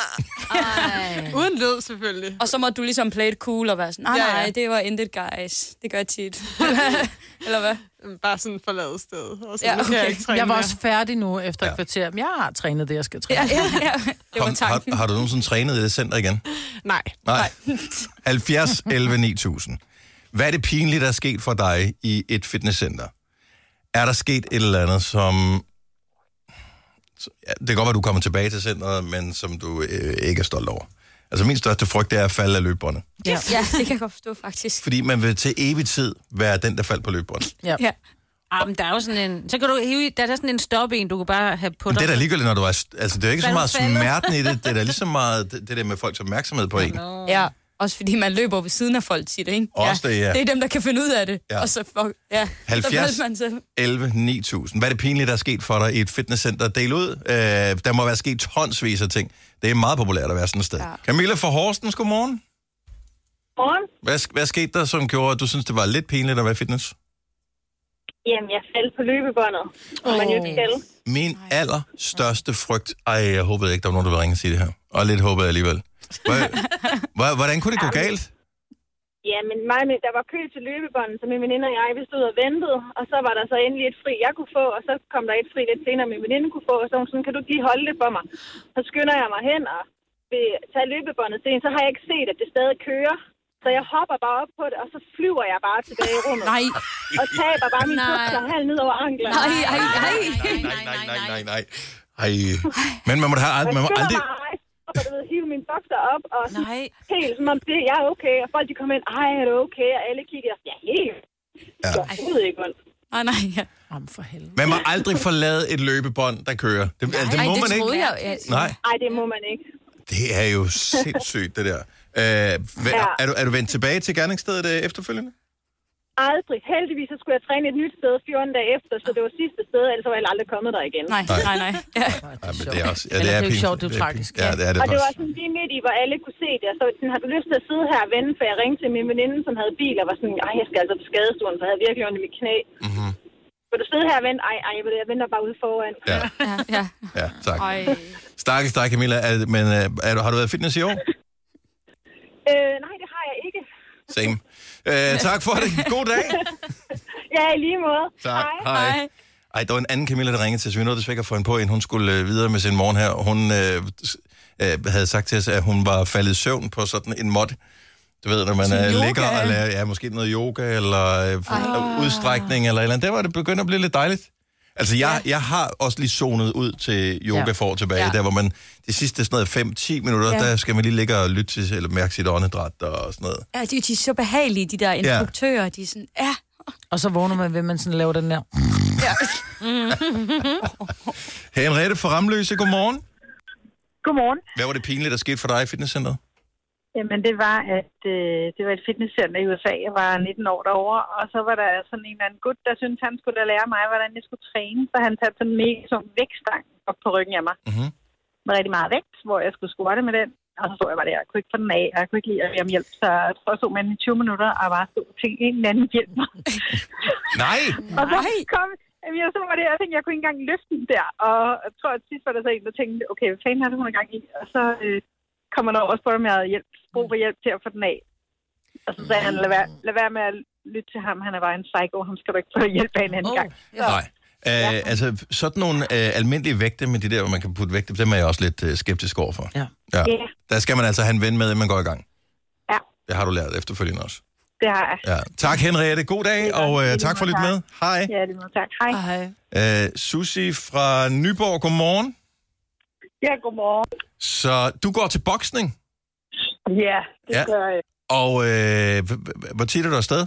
Uden lyd, selvfølgelig. Og så må du ligesom play it cool og være sådan, nej, Ja, nej, ja. det var intet, guys. Det gør jeg tit. Eller hvad? Bare sådan forladet sted. Og så Ja, nu kan jeg okay. ikke træne Jeg var mere. også færdig nu efter et kvarter, men jeg har trænet det, jeg skal træne. Ja, ja, ja. Det var Kom, tanken. har, har du nogensinde trænet i det center igen? Nej. Nej. halvfjerds elleve ni tusind. Hvad er det pinlige, der er sket for dig i et fitnesscenter? Er der sket et eller andet, som... Ja, det kan godt være, du kommer tilbage til centret, men som du øh, ikke er stolt over. Altså, min største frygt er at falde af løbebåndet. Ja. ja, det kan jeg godt forstå, faktisk. Fordi man vil til evig tid være den, der faldt på løbebåndet. Ja. ja. Ah, men der er jo sådan en... Så kan du hive... Der er sådan en stop-en, du kan bare have på Men dig. det er da ligegyldigt, når du er... Altså, det er ikke så Hvad meget du falder? smerten i det. Det er da lige så meget det, det der med folks opmærksomhed på en. Ja, også fordi man løber ved siden af folk tit, ikke? Også det, ja. Det er dem, der kan finde ud af det. Ja. Og så, fuck, ja, halvfjerds så man selv. elleve ni tusind. Hvad er det pinlige, der er sket for dig i et fitnesscenter? Del ud. Øh, der må være sket tonsvis af ting. Det er meget populært at være sådan et sted. Ja. Camilla fra Horsens, godmorgen. Morgen. Hvad, hvad skete der, som gjorde, at du synes, det var lidt pinligt at være i fitness? Jamen, jeg faldt på løbebåndet, og man jo ikke skal. Min allerstørste frygt... Ej, jeg håbede ikke, der var nogen, der ville ringe og sige det her. Og lidt håbede jeg alligevel. Hvor- Hvordan kunne det gå galt? Ja, men mig, med- der var kø til løbebåndet, så min veninde og jeg, vi stod og ventede, og så var der så endelig et fri, jeg kunne få, og så kom der et fri lidt senere, min veninde kunne få, og så var hun sådan, kan du ikke lige holde det for mig? Så skynder jeg mig hen og vil tage løbebåndet til en, så har jeg ikke set, at det stadig kører. Så jeg hopper bare op på det, og så flyver jeg bare tilbage i rummet. Nej. Og taber bare min bukser halv ned over anklerne. Nej, nej, nej. Nej, nej, nej, nej, nej. Ej. Men man må da have aldrig... Man må aldrig... Og så, du ved, hive mine bukser op, og så helt som om det, jeg er okay. Og folk, de kommer ind, ej, er det okay? Og alle kigger, ja, helt. Ja. Jeg ved ikke, ondt. Nej, nej, ja. Om for helvede. Man må aldrig forlade et løbebånd, der kører. Det, Nej, det må det man ikke. Jeg, ja. Nej. Nej, det må man ikke. Det er jo sindssygt, det der. Øh, ja. er, du, er du vendt tilbage til gerningsstedet øh, efterfølgende? Aldrig. Heldigvis så skulle jeg træne et nyt sted fjorten dage efter, så det var sidste sted, ellers var jeg aldrig kommet der igen. Nej, nej, nej. Ja. Ja, men det er også... Ja, det er jo pinligt. sjovt, det er jo tragisk. Ja, det er det og det også. var sådan lige midt i, hvor alle kunne se det. Og så sådan, har du lyst til at sidde her og vende, for jeg ringte til min veninde, som havde bil, og var sådan, ej, jeg skal altså på skadestuen, så jeg havde virkelig ondt i mit knæ. Mm-hmm. Vil du sidde her og vente? Ej, ej, jeg, ved det, jeg venter bare ude foran. Ja, ja. ja. ja tak. Ej. Stakkels dig, Camilla. Er, men er du, har du været fitness i år? øh, nej, det har jeg ikke. Same. Øh, tak for det. God dag. Ja, i lige måde. Tak. Hej. Hej. Ej, der var en anden Camilla, der ringede til, så vi nåede desværre at få hende på, inden hun skulle øh, videre med sin morgen her. Hun øh, øh, havde sagt til os, at hun var faldet i søvn på sådan en mod. Du ved, når man øh, ligger og laver, ja, måske noget yoga, eller øh, udstrækning, eller et eller andet. Der var det begyndt at blive lidt dejligt. Altså, jeg, ja. jeg har også lige zonet ud til yoga ja. for år tilbage, ja. der hvor man de sidste sådan noget fem til ti minutter, ja. der skal man lige ligge og lytte til, eller mærke sit åndedræt og sådan noget. Ja, de, de er så behagelige, de der instruktører, ja. de er sådan, ja. Og så vågner man ved, man sådan laver den der. Ja. Henriette fra Ramløse, godmorgen. Godmorgen. Hvad var det pinlige, der skete for dig i fitnesscenteret? Jamen, det var, at øh, det var et fitnesscenter i U S A. Jeg var nitten år derovre, og så var der sådan en eller anden gut, der syntes, han skulle lære mig, hvordan jeg skulle træne. Så han satte sådan en mega som vægtstang op på ryggen af mig. Mm-hmm. Med rigtig meget vægt, hvor jeg skulle squatte med den. Og så stod jeg bare der, jeg kunne ikke få den af, og jeg kunne ikke lide at bede om hjælp. Så jeg tror, jeg stod med den i tyve minutter, og bare stod og tænkte, en eller anden hjælp mig. Nej! Og så kom jamen, jeg så var det, jeg tænkte, jeg kunne ikke engang løfte den der. Og jeg tror, at sidst var der så en, der tænkte, okay, hvad fanden har du hun gang i? Og så øh, kommer der også på, om jeg havde hjælp, brug for hjælp til at få den af. Og så sagde han, lad være, lad være med at lytte til ham, han er bare en psycho, ham skal du ikke få hjælp af en anden oh, gang. Så. Nej. Uh, ja. Altså, sådan nogle uh, almindelige vægte med de der, hvor man kan putte vægte, dem er jeg også lidt uh, skeptisk overfor. Ja. Ja. Ja. Der skal man altså have en ven med, inden man går i gang. Ja. Det har du lært efterfølgende også. Det har jeg. Ja. Tak, Henriette. God dag, og uh, tak for at lytte med. Hej. Ja, det må tak. Hej. Hej. Uh, Susie fra Nyborg, godmorgen. Ja, godmorgen. Så du går til boksning? Ja, det ja. gør jeg. Og uh, hvor tit er du afsted?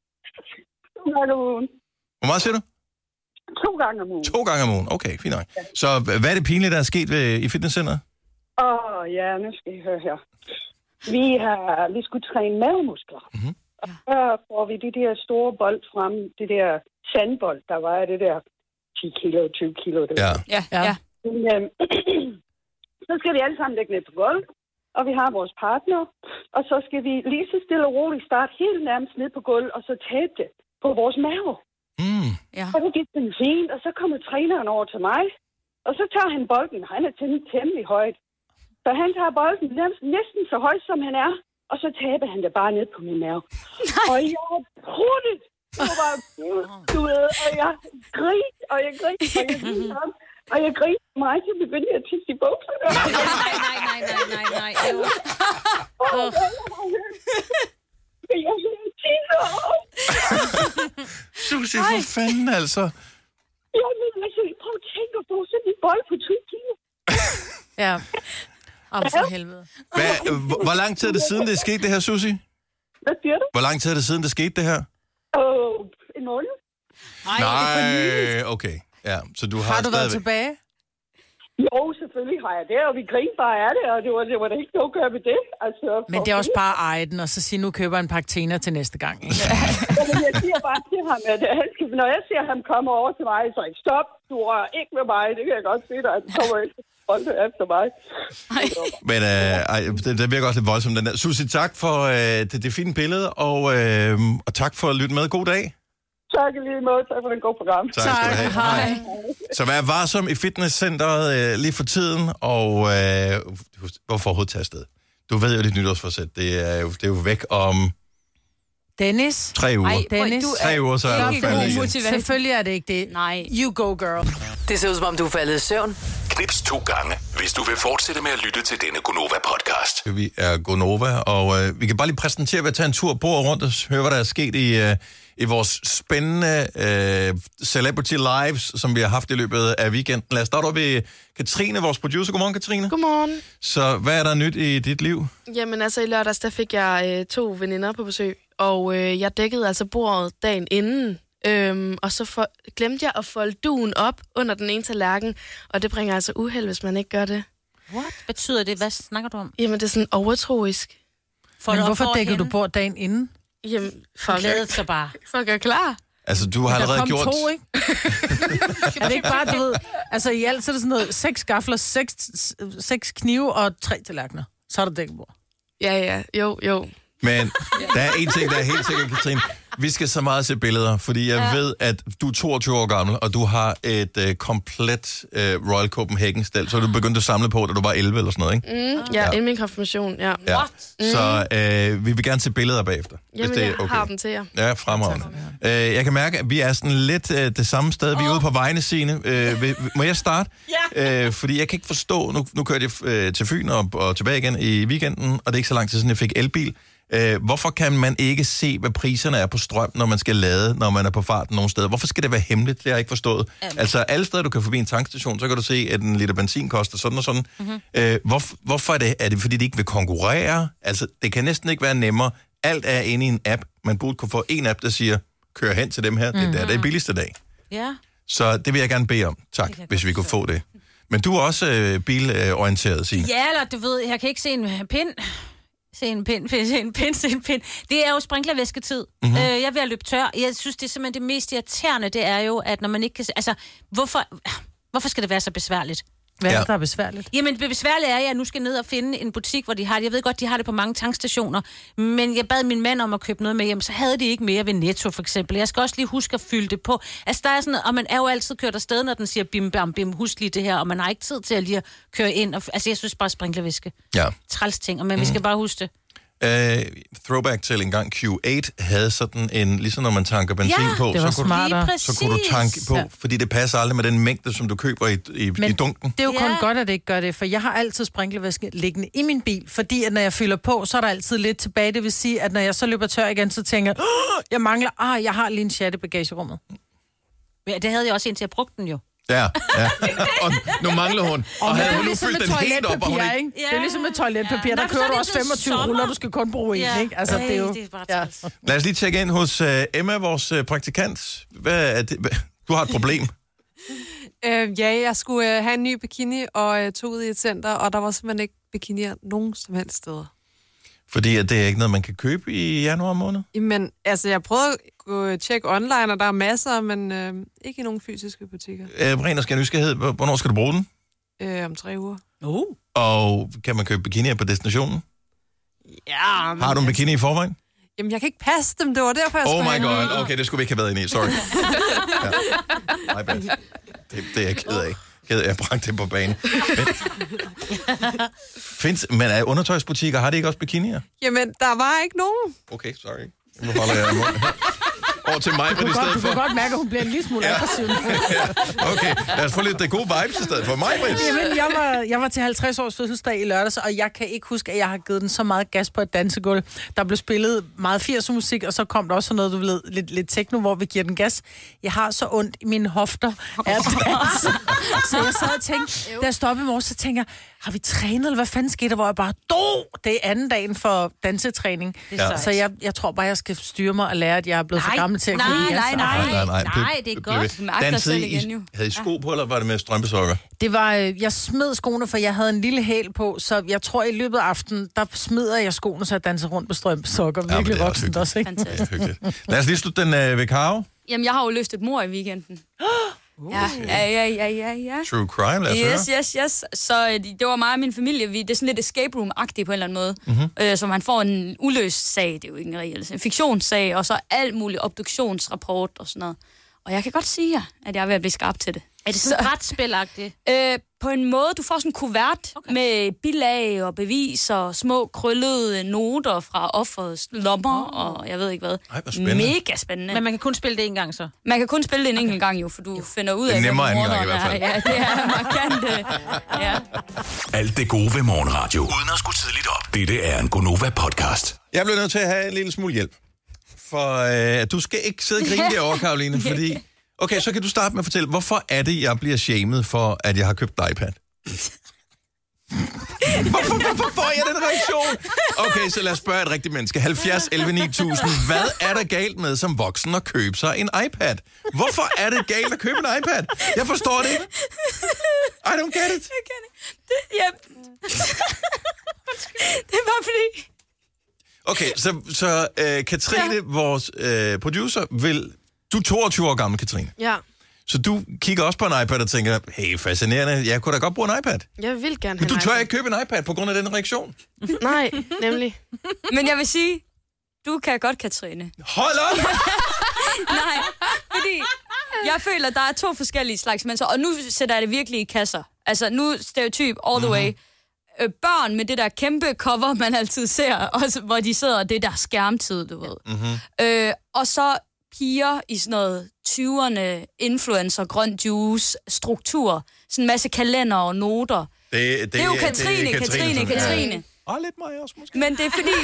To gange om ugen. Hvor meget siger du? To gange om ugen. To gange om ugen, okay, fint nok. Ja. Så hvad er det pinlige, der er sket ved, i fitnesscenteret? Åh, oh, ja, nu skal I høre her. Vi har vi skulle træne mavemuskler. Mm-hmm. Og så får vi de der store bold frem, det der sandbold, der var det der ti kilo, tyve kilo. Det ja. Ja, ja. ja. Men, øhm, så skal vi alle sammen lægge ned på gulv, og vi har vores partner, og så skal vi lige så stille og roligt starte helt nærmest ned på gulv, og så tabe det på vores mave. Mm. Ja. Og det gik den fint, og så kommer træneren over til mig, og så tager han bolden, han er temmelig, temmelig højt. Så han tager bolden næsten så højt, som han er, og så taber han det bare ned på min mave. Og jeg har pruttet, og bare, du ved, og jeg grinte, og jeg grinte, og jeg grinte op, og jeg grinte mig, så begyndte jeg at tisse i bukserne. Nej, nej, nej, nej, nej, nej, nej. Og jeg tisser op. Susie, for fanden altså. Ja, men altså, prøv at tænke at få sådan en bold på tyve kilo. Ja. Om for helvede. Hvad, hvor, hvor lang tid er det siden, det er sket det her, Susie? Hvad siger du? Hvor lang tid er det siden, det skete det her? Åh, oh, en måned. Ej, Nej, okay. Ja, så du har, har du stadigvæk... været tilbage? Jo, selvfølgelig har jeg det, og vi griner bare af det, og det var, det var da ikke noget at gøre med det. Altså, men det er også bare at eje den, og så sige, nu køber en pakke Tena til næste gang. Ikke? Jamen, jeg siger bare til ham, at når jeg ser ham komme over til mig, så ikke stop, du rører ikke med mig, det kan jeg godt se dig, at du kommer ikke bolde efter mig. Men øh, ej, det, det virker også lidt voldsomt, den der. Susie, tak for øh, det, det fine billede, og, øh, og tak for at lytte med. God dag. Tak i lige måde. Tak for den gode program. Tak, tak skal du have. Hej. Så vær varsom i fitnesscenteret øh, lige for tiden, og øh, hvorfor overhovedet tage afsted? Du ved jo dit nytårsforsæt. Det er jo, det er jo væk om... Dennis? Tre uger. Ej, Dennis. Tre uger, så er du færdig igen. Selvfølgelig er det ikke det. Nej. You go, girl. Det ser ud som om, du er faldet i søvn. Knips to gange, hvis du vil fortsætte med at lytte til denne Gonova-podcast. Vi er Gonova, og øh, vi kan bare lige præsentere ved at tage en tur på og rundt og høre, hvad der er sket i, øh, i vores spændende øh, Celebrity Lives, som vi har haft i løbet af weekenden. Lad os starte ved Katrine, vores producer. Godmorgen, Katrine. Godmorgen. Så hvad er der nyt i dit liv? Jamen altså i lørdags, der fik jeg øh, to veninder på besøg, og øh, jeg dækkede altså bordet dagen inden. Øhm, og så for, glemte jeg at folde duen op under den ene tallerken, og det bringer altså uheld, hvis man ikke gør det. What betyder det? Hvad snakker du om? Jamen, det er sådan overtroisk. Men hvorfor dækkede du bord dagen inden? Jamen, for glædet sig bare. For at gøre klar. Altså, du har allerede gjort... Der kom to, ikke? Er det ikke bare, du ved... Altså, i alt så er det sådan noget, seks gafler, seks, seks knive og tre tallerkener. Så er der dækket bord. Ja, ja. Jo, jo. Men der er en ting, der er helt sikkert, Katrine. Vi skal så meget se billeder, fordi jeg ja. ved, at du er toogtyve år gammel, og du har et øh, komplet øh, Royal Copenhagen-stel, så du begyndte at samle på, da du var elleve eller sådan noget, ikke? Mm, ja, ja, inden min konfirmation, ja. ja. Mm. Så øh, vi vil gerne se billeder bagefter. Jamen, hvis det er jeg okay. har dem til jer. Ja, fremragende. Øh, jeg kan mærke, at vi er sådan lidt øh, det samme sted. Vi er ude på vejene, Signe. Øh, vil, må jeg starte? Ja. Øh, fordi jeg kan ikke forstå, nu, nu kørte jeg øh, til Fyn og, og tilbage igen i weekenden, og det er ikke så lang tid siden, jeg fik elbil. Øh, hvorfor kan man ikke se, hvad priserne er på strøm, når man skal lade, når man er på farten nogle steder? Hvorfor skal det være hemmeligt? Det har jeg ikke forstået. Jamen. Altså, alle steder, du kan forbi en tankstation, så kan du se, at en liter benzin koster sådan og sådan. Mm-hmm. Øh, hvor, hvorfor er det? Er det, fordi de ikke vil konkurrere? Altså, det kan næsten ikke være nemmere. Alt er inde i en app. Man burde kunne få en app, der siger, kør hen til dem her. Mm-hmm. Det er der, det er billigste dag. Ja. Så det vil jeg gerne bede om. Tak, hvis vi kunne få det. Men du er også øh, bilorienteret, Signe. Ja, eller du ved, jeg kan ikke se en pind. Se en pind, se en pind, se en pind. Det er jo sprinklervæsketid. Mm-hmm. Øh, jeg er ved at løbe tør. Jeg synes, det er simpelthen det mest irriterende, det er jo, at når man ikke kan se... Altså, hvorfor, hvorfor skal det være så besværligt? Hvad er Ja. det, der er besværligt? Jamen, det besværlige er, at jeg nu skal ned og finde en butik, hvor de har det. Jeg ved godt, de har det på mange tankstationer, men jeg bad min mand om at købe noget med hjem, så havde de ikke mere ved Netto, for eksempel. Jeg skal også lige huske at fylde det på. Altså, der er sådan, og man er jo altid kørt afsted, når den siger bim, bam, bim, husk lige det her, og man har ikke tid til at lige at køre ind. Og, altså, jeg synes bare sprinklervæske. Ja. Træls ting, men vi skal bare huske det. Uh, throwback til en gang Q otte havde sådan en, ligesom når man tanker benzin Ja, på, det var så, kunne, smartere. så kunne du tanke på, Ja. fordi det passer aldrig med den mængde, som du køber i, i, Men i dunken. det er jo kun Ja. godt, at det ikke gør det, for jeg har altid sprinklervæske liggende i min bil, fordi at når jeg fylder på, så er der altid lidt tilbage. Det vil sige, at når jeg så løber tør igen, så tænker jeg, "Åh, jeg mangler, ah, jeg har lige en chat i bagagerummet." Ja, det havde jeg også indtil jeg brugte den jo. Ja, ja. Og nu mangler hun. Og, og det havde er hun nu ligesom fyldt med den helt op, og hun toiletpapir, ikke... ikke? Det er ligesom med toiletpapir. Ja. Der Nej, kører så du er det også sådan femogtyve sommer. ruller, du skal kun bruge en, Ja. ikke? Altså, Ej, det er jo... det er bare ja. træls. Lad os lige tjekke ind hos uh, Emma, vores uh, praktikant. Hvad er det? Hvad? Du har et problem. Øh, ja, jeg skulle øh, have en ny bikini, og øh, tog ud i et center, og der var simpelthen ikke bikinier nogen som helst steder. Fordi at det er ikke noget, man kan købe i januar måned. Men altså, jeg prøvede at gå og tjekke online, og der er masser, men øh, ikke i nogen fysiske butikker. Uh, ren og skær nysgerrighed. Hvornår skal du bruge den? Øh, om tre uger. Uh. Og kan man købe bikinier på destinationen? Ja, men, Har du en bikini i forvejen? Jamen, jeg kan ikke passe dem, det var derfor, jeg Oh skulle my have god, okay, det skulle vi ikke have været inde i, sorry. Ja. My bad. Det, det er jeg ked af. Ked af, at jeg bragte det på banen. Men, findes, men er undertøjsbutikker, har de ikke også bikinier? Jamen, der var ikke nogen. Okay, sorry. Nu holder jeg munden. Over til mig, Du men i kan, godt, stedet du for... kan godt mærke, at hun bliver en lille smule aggressiv. Ja, okay, lad os få lidt det gode vibes i stedet for mig, Britt. Jamen, jeg var, jeg var til halvtreds års fødselsdag i lørdags, og jeg kan ikke huske, at jeg har givet den så meget gas på et dansegulv. Der blev spillet meget firser musik, og så kom der også noget, du ved, lidt, lidt techno, hvor vi giver den gas. Jeg har så ondt i mine hofter af at danse. Så jeg sad og tænkte, da jeg stoppede i morges, så tænker jeg, har vi trænet, eller hvad fanden skete der, hvor jeg bare dog? Det er anden dagen for dansetræning. Ja. Så jeg, jeg tror bare, jeg skal styre mig og lære, at jeg er blevet for gammel til at nej, give gas. nej, nej. Nej, nej, Nej, det er godt. Mærk dig Dansede selv I, igen, jo. havde I sko på, eller var det med strømpesokker? Det var, øh, jeg smed skoene, for jeg havde en lille hæl på, så jeg tror, i løbet af aftenen, der smider jeg skoene, så jeg danser rundt på strømpesokker. men Virkelig det er voksent også, ikke? Det er hyggeligt. Lad os lige slutte den øh, ved Karo. Jamen, jeg har jo løst et mor i weekenden. Uh. Ja, ja, ja, ja, ja, ja. True crime, lad os høre. Yes, yes, yes. Så øh, det var mig og min familie. Vi, det er sådan lidt escape room-agtigt på en eller anden måde. Mm-hmm. Øh, så man får en uløst sag, det er jo ikke en reel, en fiktionssag, og så alt muligt obduktionsrapport og sådan noget. Og jeg kan godt sige jer, at jeg er ved at blive skarp til det. Er det sådan brætspilagtigt? Øh, på en måde, du får sådan en kuvert okay. med bilag og beviser og små krøllede noter fra offerets lommer, oh. og jeg ved ikke hvad. Ej, hvor spændende. Mega spændende. Men man kan kun spille det en gang så? Man kan kun spille det en okay. enkelt gang jo, for du finder ud af, det er nemmere hvem anden gang i hvert fald. Ja, det er markant. Ja. Alt det gode ved morgenradio, uden at skulle tidligt op. Dette er en Gonova-podcast. Jeg bliver nødt til at have en lille smule hjælp. For øh, du skal ikke sidde og grine derovre, Karoline, fordi... Okay, så kan du starte med at fortælle, hvorfor er det, jeg bliver shamed for, at jeg har købt en iPad? Hvorfor, hvorfor får jeg den reaktion? Okay, så lad os spørge et rigtigt menneske. halvfjerds elleve ni tusind. Hvad er der galt med som voksen at købe sig en iPad? Hvorfor er det galt at købe en iPad? Jeg forstår det ikke. I don't get it. Jeg kan ikke. Det, ja. det var fordi... Okay, så, så øh, Katrine, ja. vores øh, producer, vil... Du er toogtyve år gammel, Katrine. Ja. Så du kigger også på en iPad og tænker, hey, fascinerende, jeg kunne da godt bruge en iPad. Jeg vil gerne Men have du tør ikke købe en iPad på grund af den reaktion? Nej, nemlig. Men jeg vil sige, du kan godt, Katrine. Hold op! Nej, fordi jeg føler, der er to forskellige slags mennesker, og nu sætter jeg det virkelig i kasser. Altså, nu stereotyp all the way. Mm-hmm. Børn med det der kæmpe cover, man altid ser, også, hvor de sidder, og det der skærmtid, du ved. Mm-hmm. Øh, og så piger i sådan noget tyverne, influencer, grøn juice, struktur, sådan en masse kalender og noter. Det, det, det er jo Katrine, det er Katrine, Katrine. Katrine. Og lidt mig også, måske. Men det er fordi...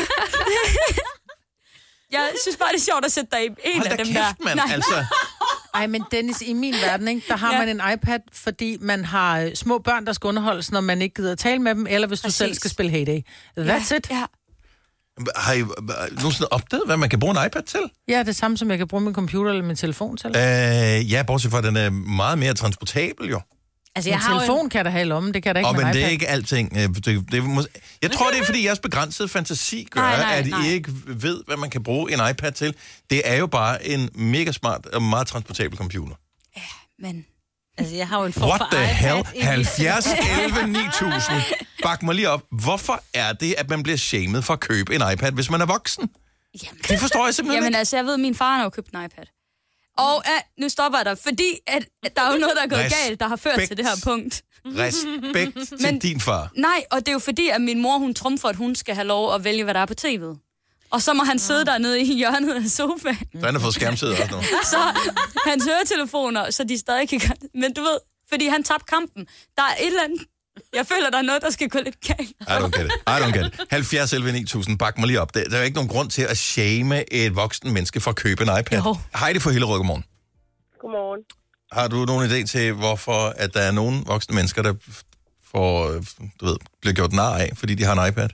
jeg synes bare, det er sjovt at sætte dig i en Hold af da dem kæft, der. Man, altså. Ej, men Dennis, i min verden, ikke, der har Ja. man en iPad, fordi man har øh, små børn, der skal underholdes, når man ikke gider at tale med dem, eller hvis Præcis. du selv skal spille Hay Day. That's ja. it. Ja. Har I nogensinde opdaget, hvad man kan bruge en iPad til? Ja, det samme, som jeg kan bruge min computer eller min telefon til. Øh, ja, bortset fra, at den er meget mere transportabel, jo. Altså, jeg har telefon en... kan jeg da have i lommen, det kan jeg da ikke Og med men en det er iPad. ikke alting. Øh, Det, det, må... Jeg tror, det er, fordi jeres begrænsede fantasi gør, Nej, nej, at I nej. ikke ved, hvad man kan bruge en iPad til. Det er jo bare en mega smart og meget transportabel computer. Men... Altså, jeg har jo en form What for the hell? iPad. halvfjerds elleve ni tusind. Bak mig lige op. Hvorfor er det, at man bliver shamed for at købe en iPad, hvis man er voksen? Jamen, det forstår jeg simpelthen Jamen ikke. altså, jeg ved, at min far har jo købt en iPad. Og ja, nu stopper jeg dig, fordi at, at der er jo noget, der er gået Respekt. galt, der har ført til det her punkt. Respekt til Men- din far. Nej, og det er jo fordi, at min mor, hun trumfer, at hun skal have lov at vælge, hvad der er på tv'et. Og så må han sidde dernede i hjørnet af sofaen. Så han har fået skærmtid også nu. Så hans høretelefoner, så de stadig kan gøre det. Men du ved, fordi han tabte kampen. Der er et eller andet... Jeg føler, der er noget, der skal gå lidt galt. I don't get it. I don't get it. halvfjerds elleve ni tusind, bak mig lige op. Der, der er jo ikke nogen grund til at shame et voksen menneske for at købe en iPad. Jo. Heidi fra Hillerød, godmorgen. Godmorgen. Har du nogen idé til, hvorfor at der er nogle voksne mennesker, der får, øh, du ved, bliver gjort nar af, fordi de har en iPad?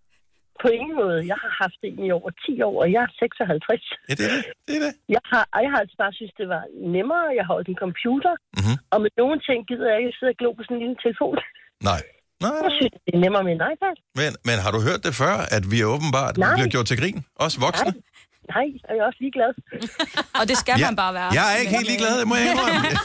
På ingen måde. Jeg har haft en i over ti år, og jeg er seksoghalvtreds. Ja, det er det. det, er det. Jeg har, jeg har altså bare synes, det var nemmere. Jeg har også en computer, Mm-hmm. og med nogle ting gider jeg ikke sidde og glo på sådan en lille telefon. Nej. Nej. Jeg synes, det er nemmere med en iPad. Men, men har du hørt det før, at vi er åbenbart Nej. bliver gjort til grin? Også voksne? Nej, nej, og jeg er også ligeglad. Og det skal Ja. man bare være. Jeg er ikke helt ligeglad, det må jeg indrømme. Det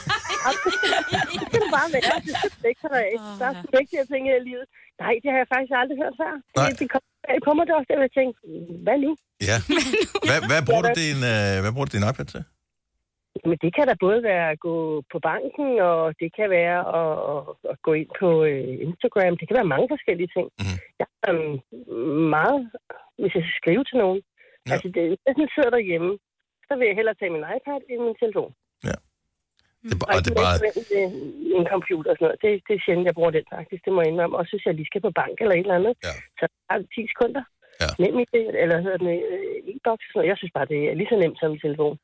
skal du bare være. Det er det ikke, der er vigtige ting i livet. Nej, det har jeg faktisk aldrig hørt før. Nej. Det, det kom bag på mig det også, der jeg tænkte, hvad nu? Ja. Hvad, hvad, bruger du din, øh, hvad bruger du din iPad til? Men det kan da både være at gå på banken, og det kan være at, at, at gå ind på øh, Instagram. Det kan være mange forskellige ting. Mm. Jeg er um, meget, hvis jeg skal skrive til nogen. Ja. Altså, det, hvis jeg sidder derhjemme, så vil jeg hellere tage min iPad end min telefon. Ja. Det, Og og det er bare... ikke en computer og sådan noget. Det, det er sjældent, jeg bruger den faktisk. Det må jeg indrømme. Og hvis jeg lige skal på bank eller et eller andet, Ja. så er det ti sekunder. Ja. Nem idé, eller hedder den øh, e-boks. og sådan noget. Jeg synes bare, det er lige så nemt som min telefon.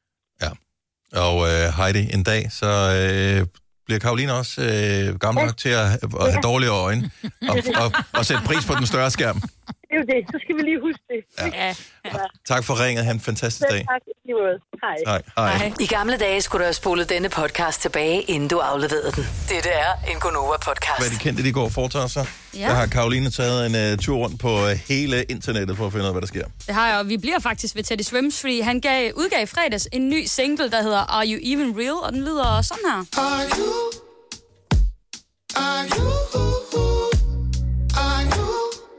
Og øh, Heidi, en dag, så øh, bliver Karoline også øh, gammel nok til at, at have dårlige øjne og, og, og sætte pris på den større skærm. Det er jo det. Så skal vi lige huske det. Ja. Ja. Tak for ringet. Ha' en fantastisk dag. Tak, i lige måde. Hej. Hej. Hej. I gamle dage skulle du have spolet denne podcast tilbage, inden du afleverede den. Dette er en Gonova-podcast. Hvad de kendte, de går og foretager sig. Ja. Der har Karoline taget en uh, tur rundt på uh, hele internettet for at finde ud af, hvad der sker. Det har jeg, og vi bliver faktisk ved Teddy Swims, fordi han gav, udgav i fredags en ny single, der hedder Are You Even Real? Og den lyder sådan her. Are you? Are you? Are you?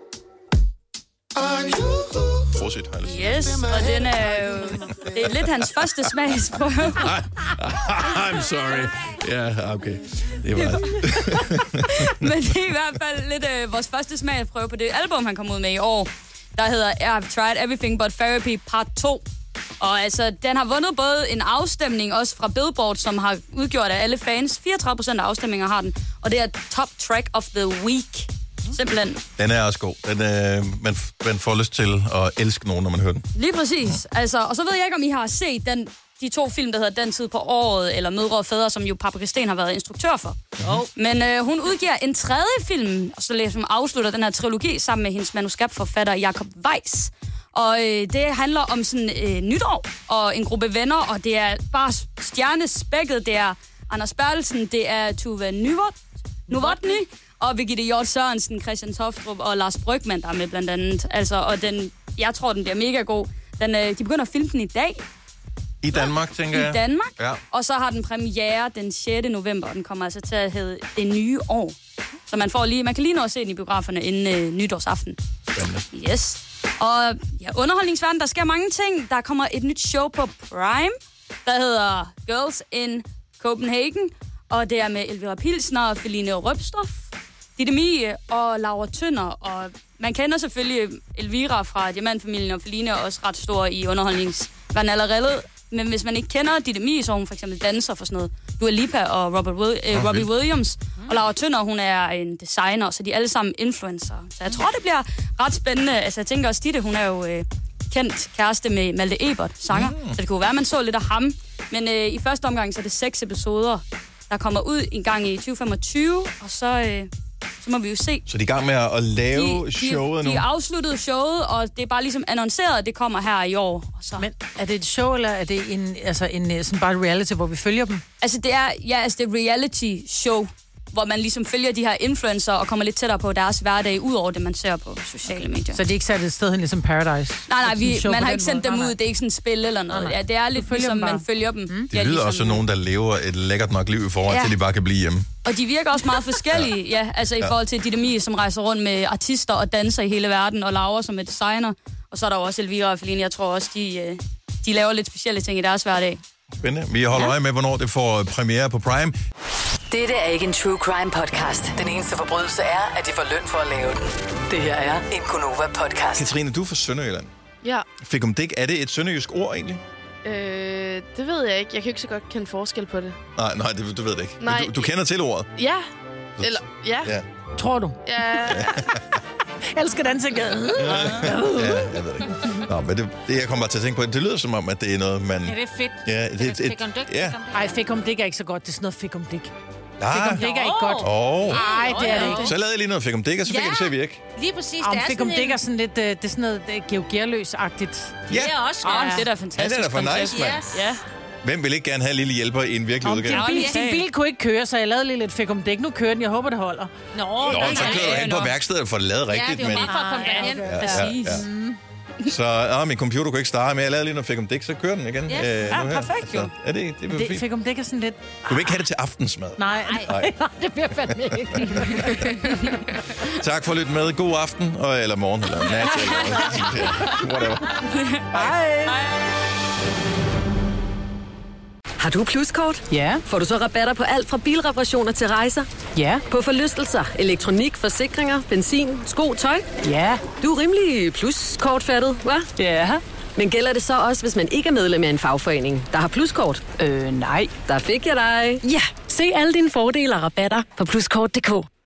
Are you? Fortsæt, har jeg lyst til. Yes, og den er jo... Det er lidt hans første smagsprøve. Nej, I'm sorry. Ja, yeah, okay. Det var... Men det er i hvert fald lidt øh, vores første smagsprøve på det album, han kom ud med i år. Der hedder I've Tried Everything But Therapy Part to. Og altså, den har vundet både en afstemning, også fra Billboard, som har udgjort af alle fans. fireogtredive procent af afstemninger har den. Og det er Top Track of the Week. Simpelthen. Den er også god. Den, øh, man, man får lyst til at elske nogen, når man hører den. Lige præcis. Altså, og så ved jeg ikke, om I har set den, de to film, der hedder Den tid på året, eller Mødre og Fædre, som jo Paprika Steen har været instruktør for. Oh. Men øh, hun udgiver en tredje film, og så ligesom afslutter den her trilogi sammen med hendes manuskriptforfatter Jacob Weiss. Og øh, det handler om sådan øh, nytår og en gruppe venner, og det er bare stjernespækket. Det er Anders Bertelsen, det er Tuva Novotny, og Birgitte Hjort Sørensen, Christian Toftrup og Lars Brygmann, der er med blandt andet. Altså, og den, jeg tror, den bliver mega god. Den, øh, de begynder at filme den i dag. I Danmark, tænker jeg. I Danmark. Ja. Og så har den premiere den sjette november, og den kommer altså til at hedde Det Nye År. Så man får lige, man kan lige nå at se den i biograferne inden øh, nytårsaften. Spændende. Yes. Og ja, underholdningsverden, der sker mange ting. Der kommer et nyt show på Prime, der hedder Girls in Copenhagen. Og det er med Elvira Pilsner, Feline Røbstroff, Ditte Mie og Laura Tønder. Og man kender selvfølgelig Elvira fra Diamantfamilien, og Feline er også ret stor i underholdningsverden allerede. Men hvis man ikke kender Ditte Mie, så er hun for eksempel danser for sådan noget Dua Lipa og Robert Will- øh, Robbie Williams. Og Laura Tønder, hun er en designer, så de er alle sammen influencer. Så jeg tror, det bliver ret spændende. Altså, jeg tænker også, Ditte, hun er jo øh, kendt kæreste med Malte Ebert, sanger. Mm. Så det kunne være, at man så lidt af ham. Men øh, i første omgang, så er det seks episoder, der kommer ud en gang i tyve femogtyve, og så... Øh, Så må vi jo se. Så de er i gang med at lave de, showet de, nu? De afsluttede showet, og det er bare ligesom annonceret, at det kommer her i år. Og så. Men er det et show, eller er det en, altså en, sådan bare et reality, hvor vi følger dem? Altså det er, ja, altså det er reality show, hvor man ligesom følger de her influencer og kommer lidt tættere på deres hverdag, ud over det, man ser på sociale medier. Så det er ikke sat et sted hen ligesom Paradise? Nej, nej, vi, man har ikke sendt dem ud. Det er ikke sådan et spil eller noget. Nej, nej. Ja, det er lidt ligesom, man følger dem. Mm. Det lyder ligesom, også som nogen, der lever et lækkert nok liv i forhold ja. til, at de bare kan blive hjemme. Og de virker også meget forskellige, ja. ja altså i ja. forhold til Ditte Mie, som rejser rundt med artister og danser i hele verden, og Laura, som er designer. Og så er der også Elvira og Feline. Jeg tror også, de, de laver lidt specielle ting i deres hverdag. Spændende. Vi holder ja. øje med, hvornår det får premiere på Prime. Dette er ikke en true crime podcast. Den eneste forbrydelse er, at de får løn for at lave den. Det her er en Gonova podcast. Katrine, du er fra Sønderjylland. Ja. Fikumdik, er det et sønderjysk ord egentlig? Øh, det ved jeg ikke. Jeg kan ikke så godt kende forskel på det. Nej, nej, det, du ved det ikke. Nej. Du, du kender til ordet? Ja. Eller, ja. ja. Tror du? Ja. Jeg elsker den til gade. Ja, ja, jeg ved det ikke. Nå, men det, det, jeg kommer bare til at tænke på, det lyder som om, at det er noget, man... Ja, det er fedt. Ja, det, det, Fik om dæk. Ja. Ej, fik om dæk er ikke så godt. Det er sådan noget fik om dæk. Nej. Fik om dæk er ikke godt. Åh. Nej, det er det ikke. Så lavede jeg lige noget fik om dæk, og så fik Ja. jeg det til at virke. Lige præcis. Om det er fik om sådan dæk en... er sådan lidt, øh, det er sådan noget Georg Gerløs-agtigt. Ja. Det er også Ja, godt. det er da Ja, fantastisk. det er da for nice, mand. Yes. Ja. Hvem vil ikke gerne have en lille hjælper i en virkelig Om din udgave? bil, din bil kunne ikke køre, så jeg lavede lige lidt fik om dæk. Nu kører den. Jeg håber, det holder. Nå, Nå, det så er kører du hen det. på værkstedet og får det lavet Ja, rigtigt. det er jo men... bare for at komme derhen. Ja, Præcis. ja, ja. Så åh, min computer kunne ikke starte, men jeg lavede lige noget fik om dæk, så kører den igen. Yes. Øh, Ja, nu her. perfekt, jo. Altså, er det, det, det Det fik om dæk er sådan lidt... Du vil ikke have det til aftensmad. Nej, Nej. det bliver fandme ikke. Tak for at lytte med. God aften, og, eller morgen, eller nat, eller whatever. Hej. Har du Pluskort? Ja. Får du så rabatter på alt fra bilreparationer til rejser? Ja. På forlystelser, elektronik, forsikringer, benzin, sko, tøj? Ja. Du er rimelig Pluskort-fattet, hva'? Ja. Men gælder det så også, hvis man ikke er medlem af en fagforening, der har Pluskort? Øh, nej. Der fik jeg dig. Ja, se alle dine fordele og rabatter på pluskort punktum d k.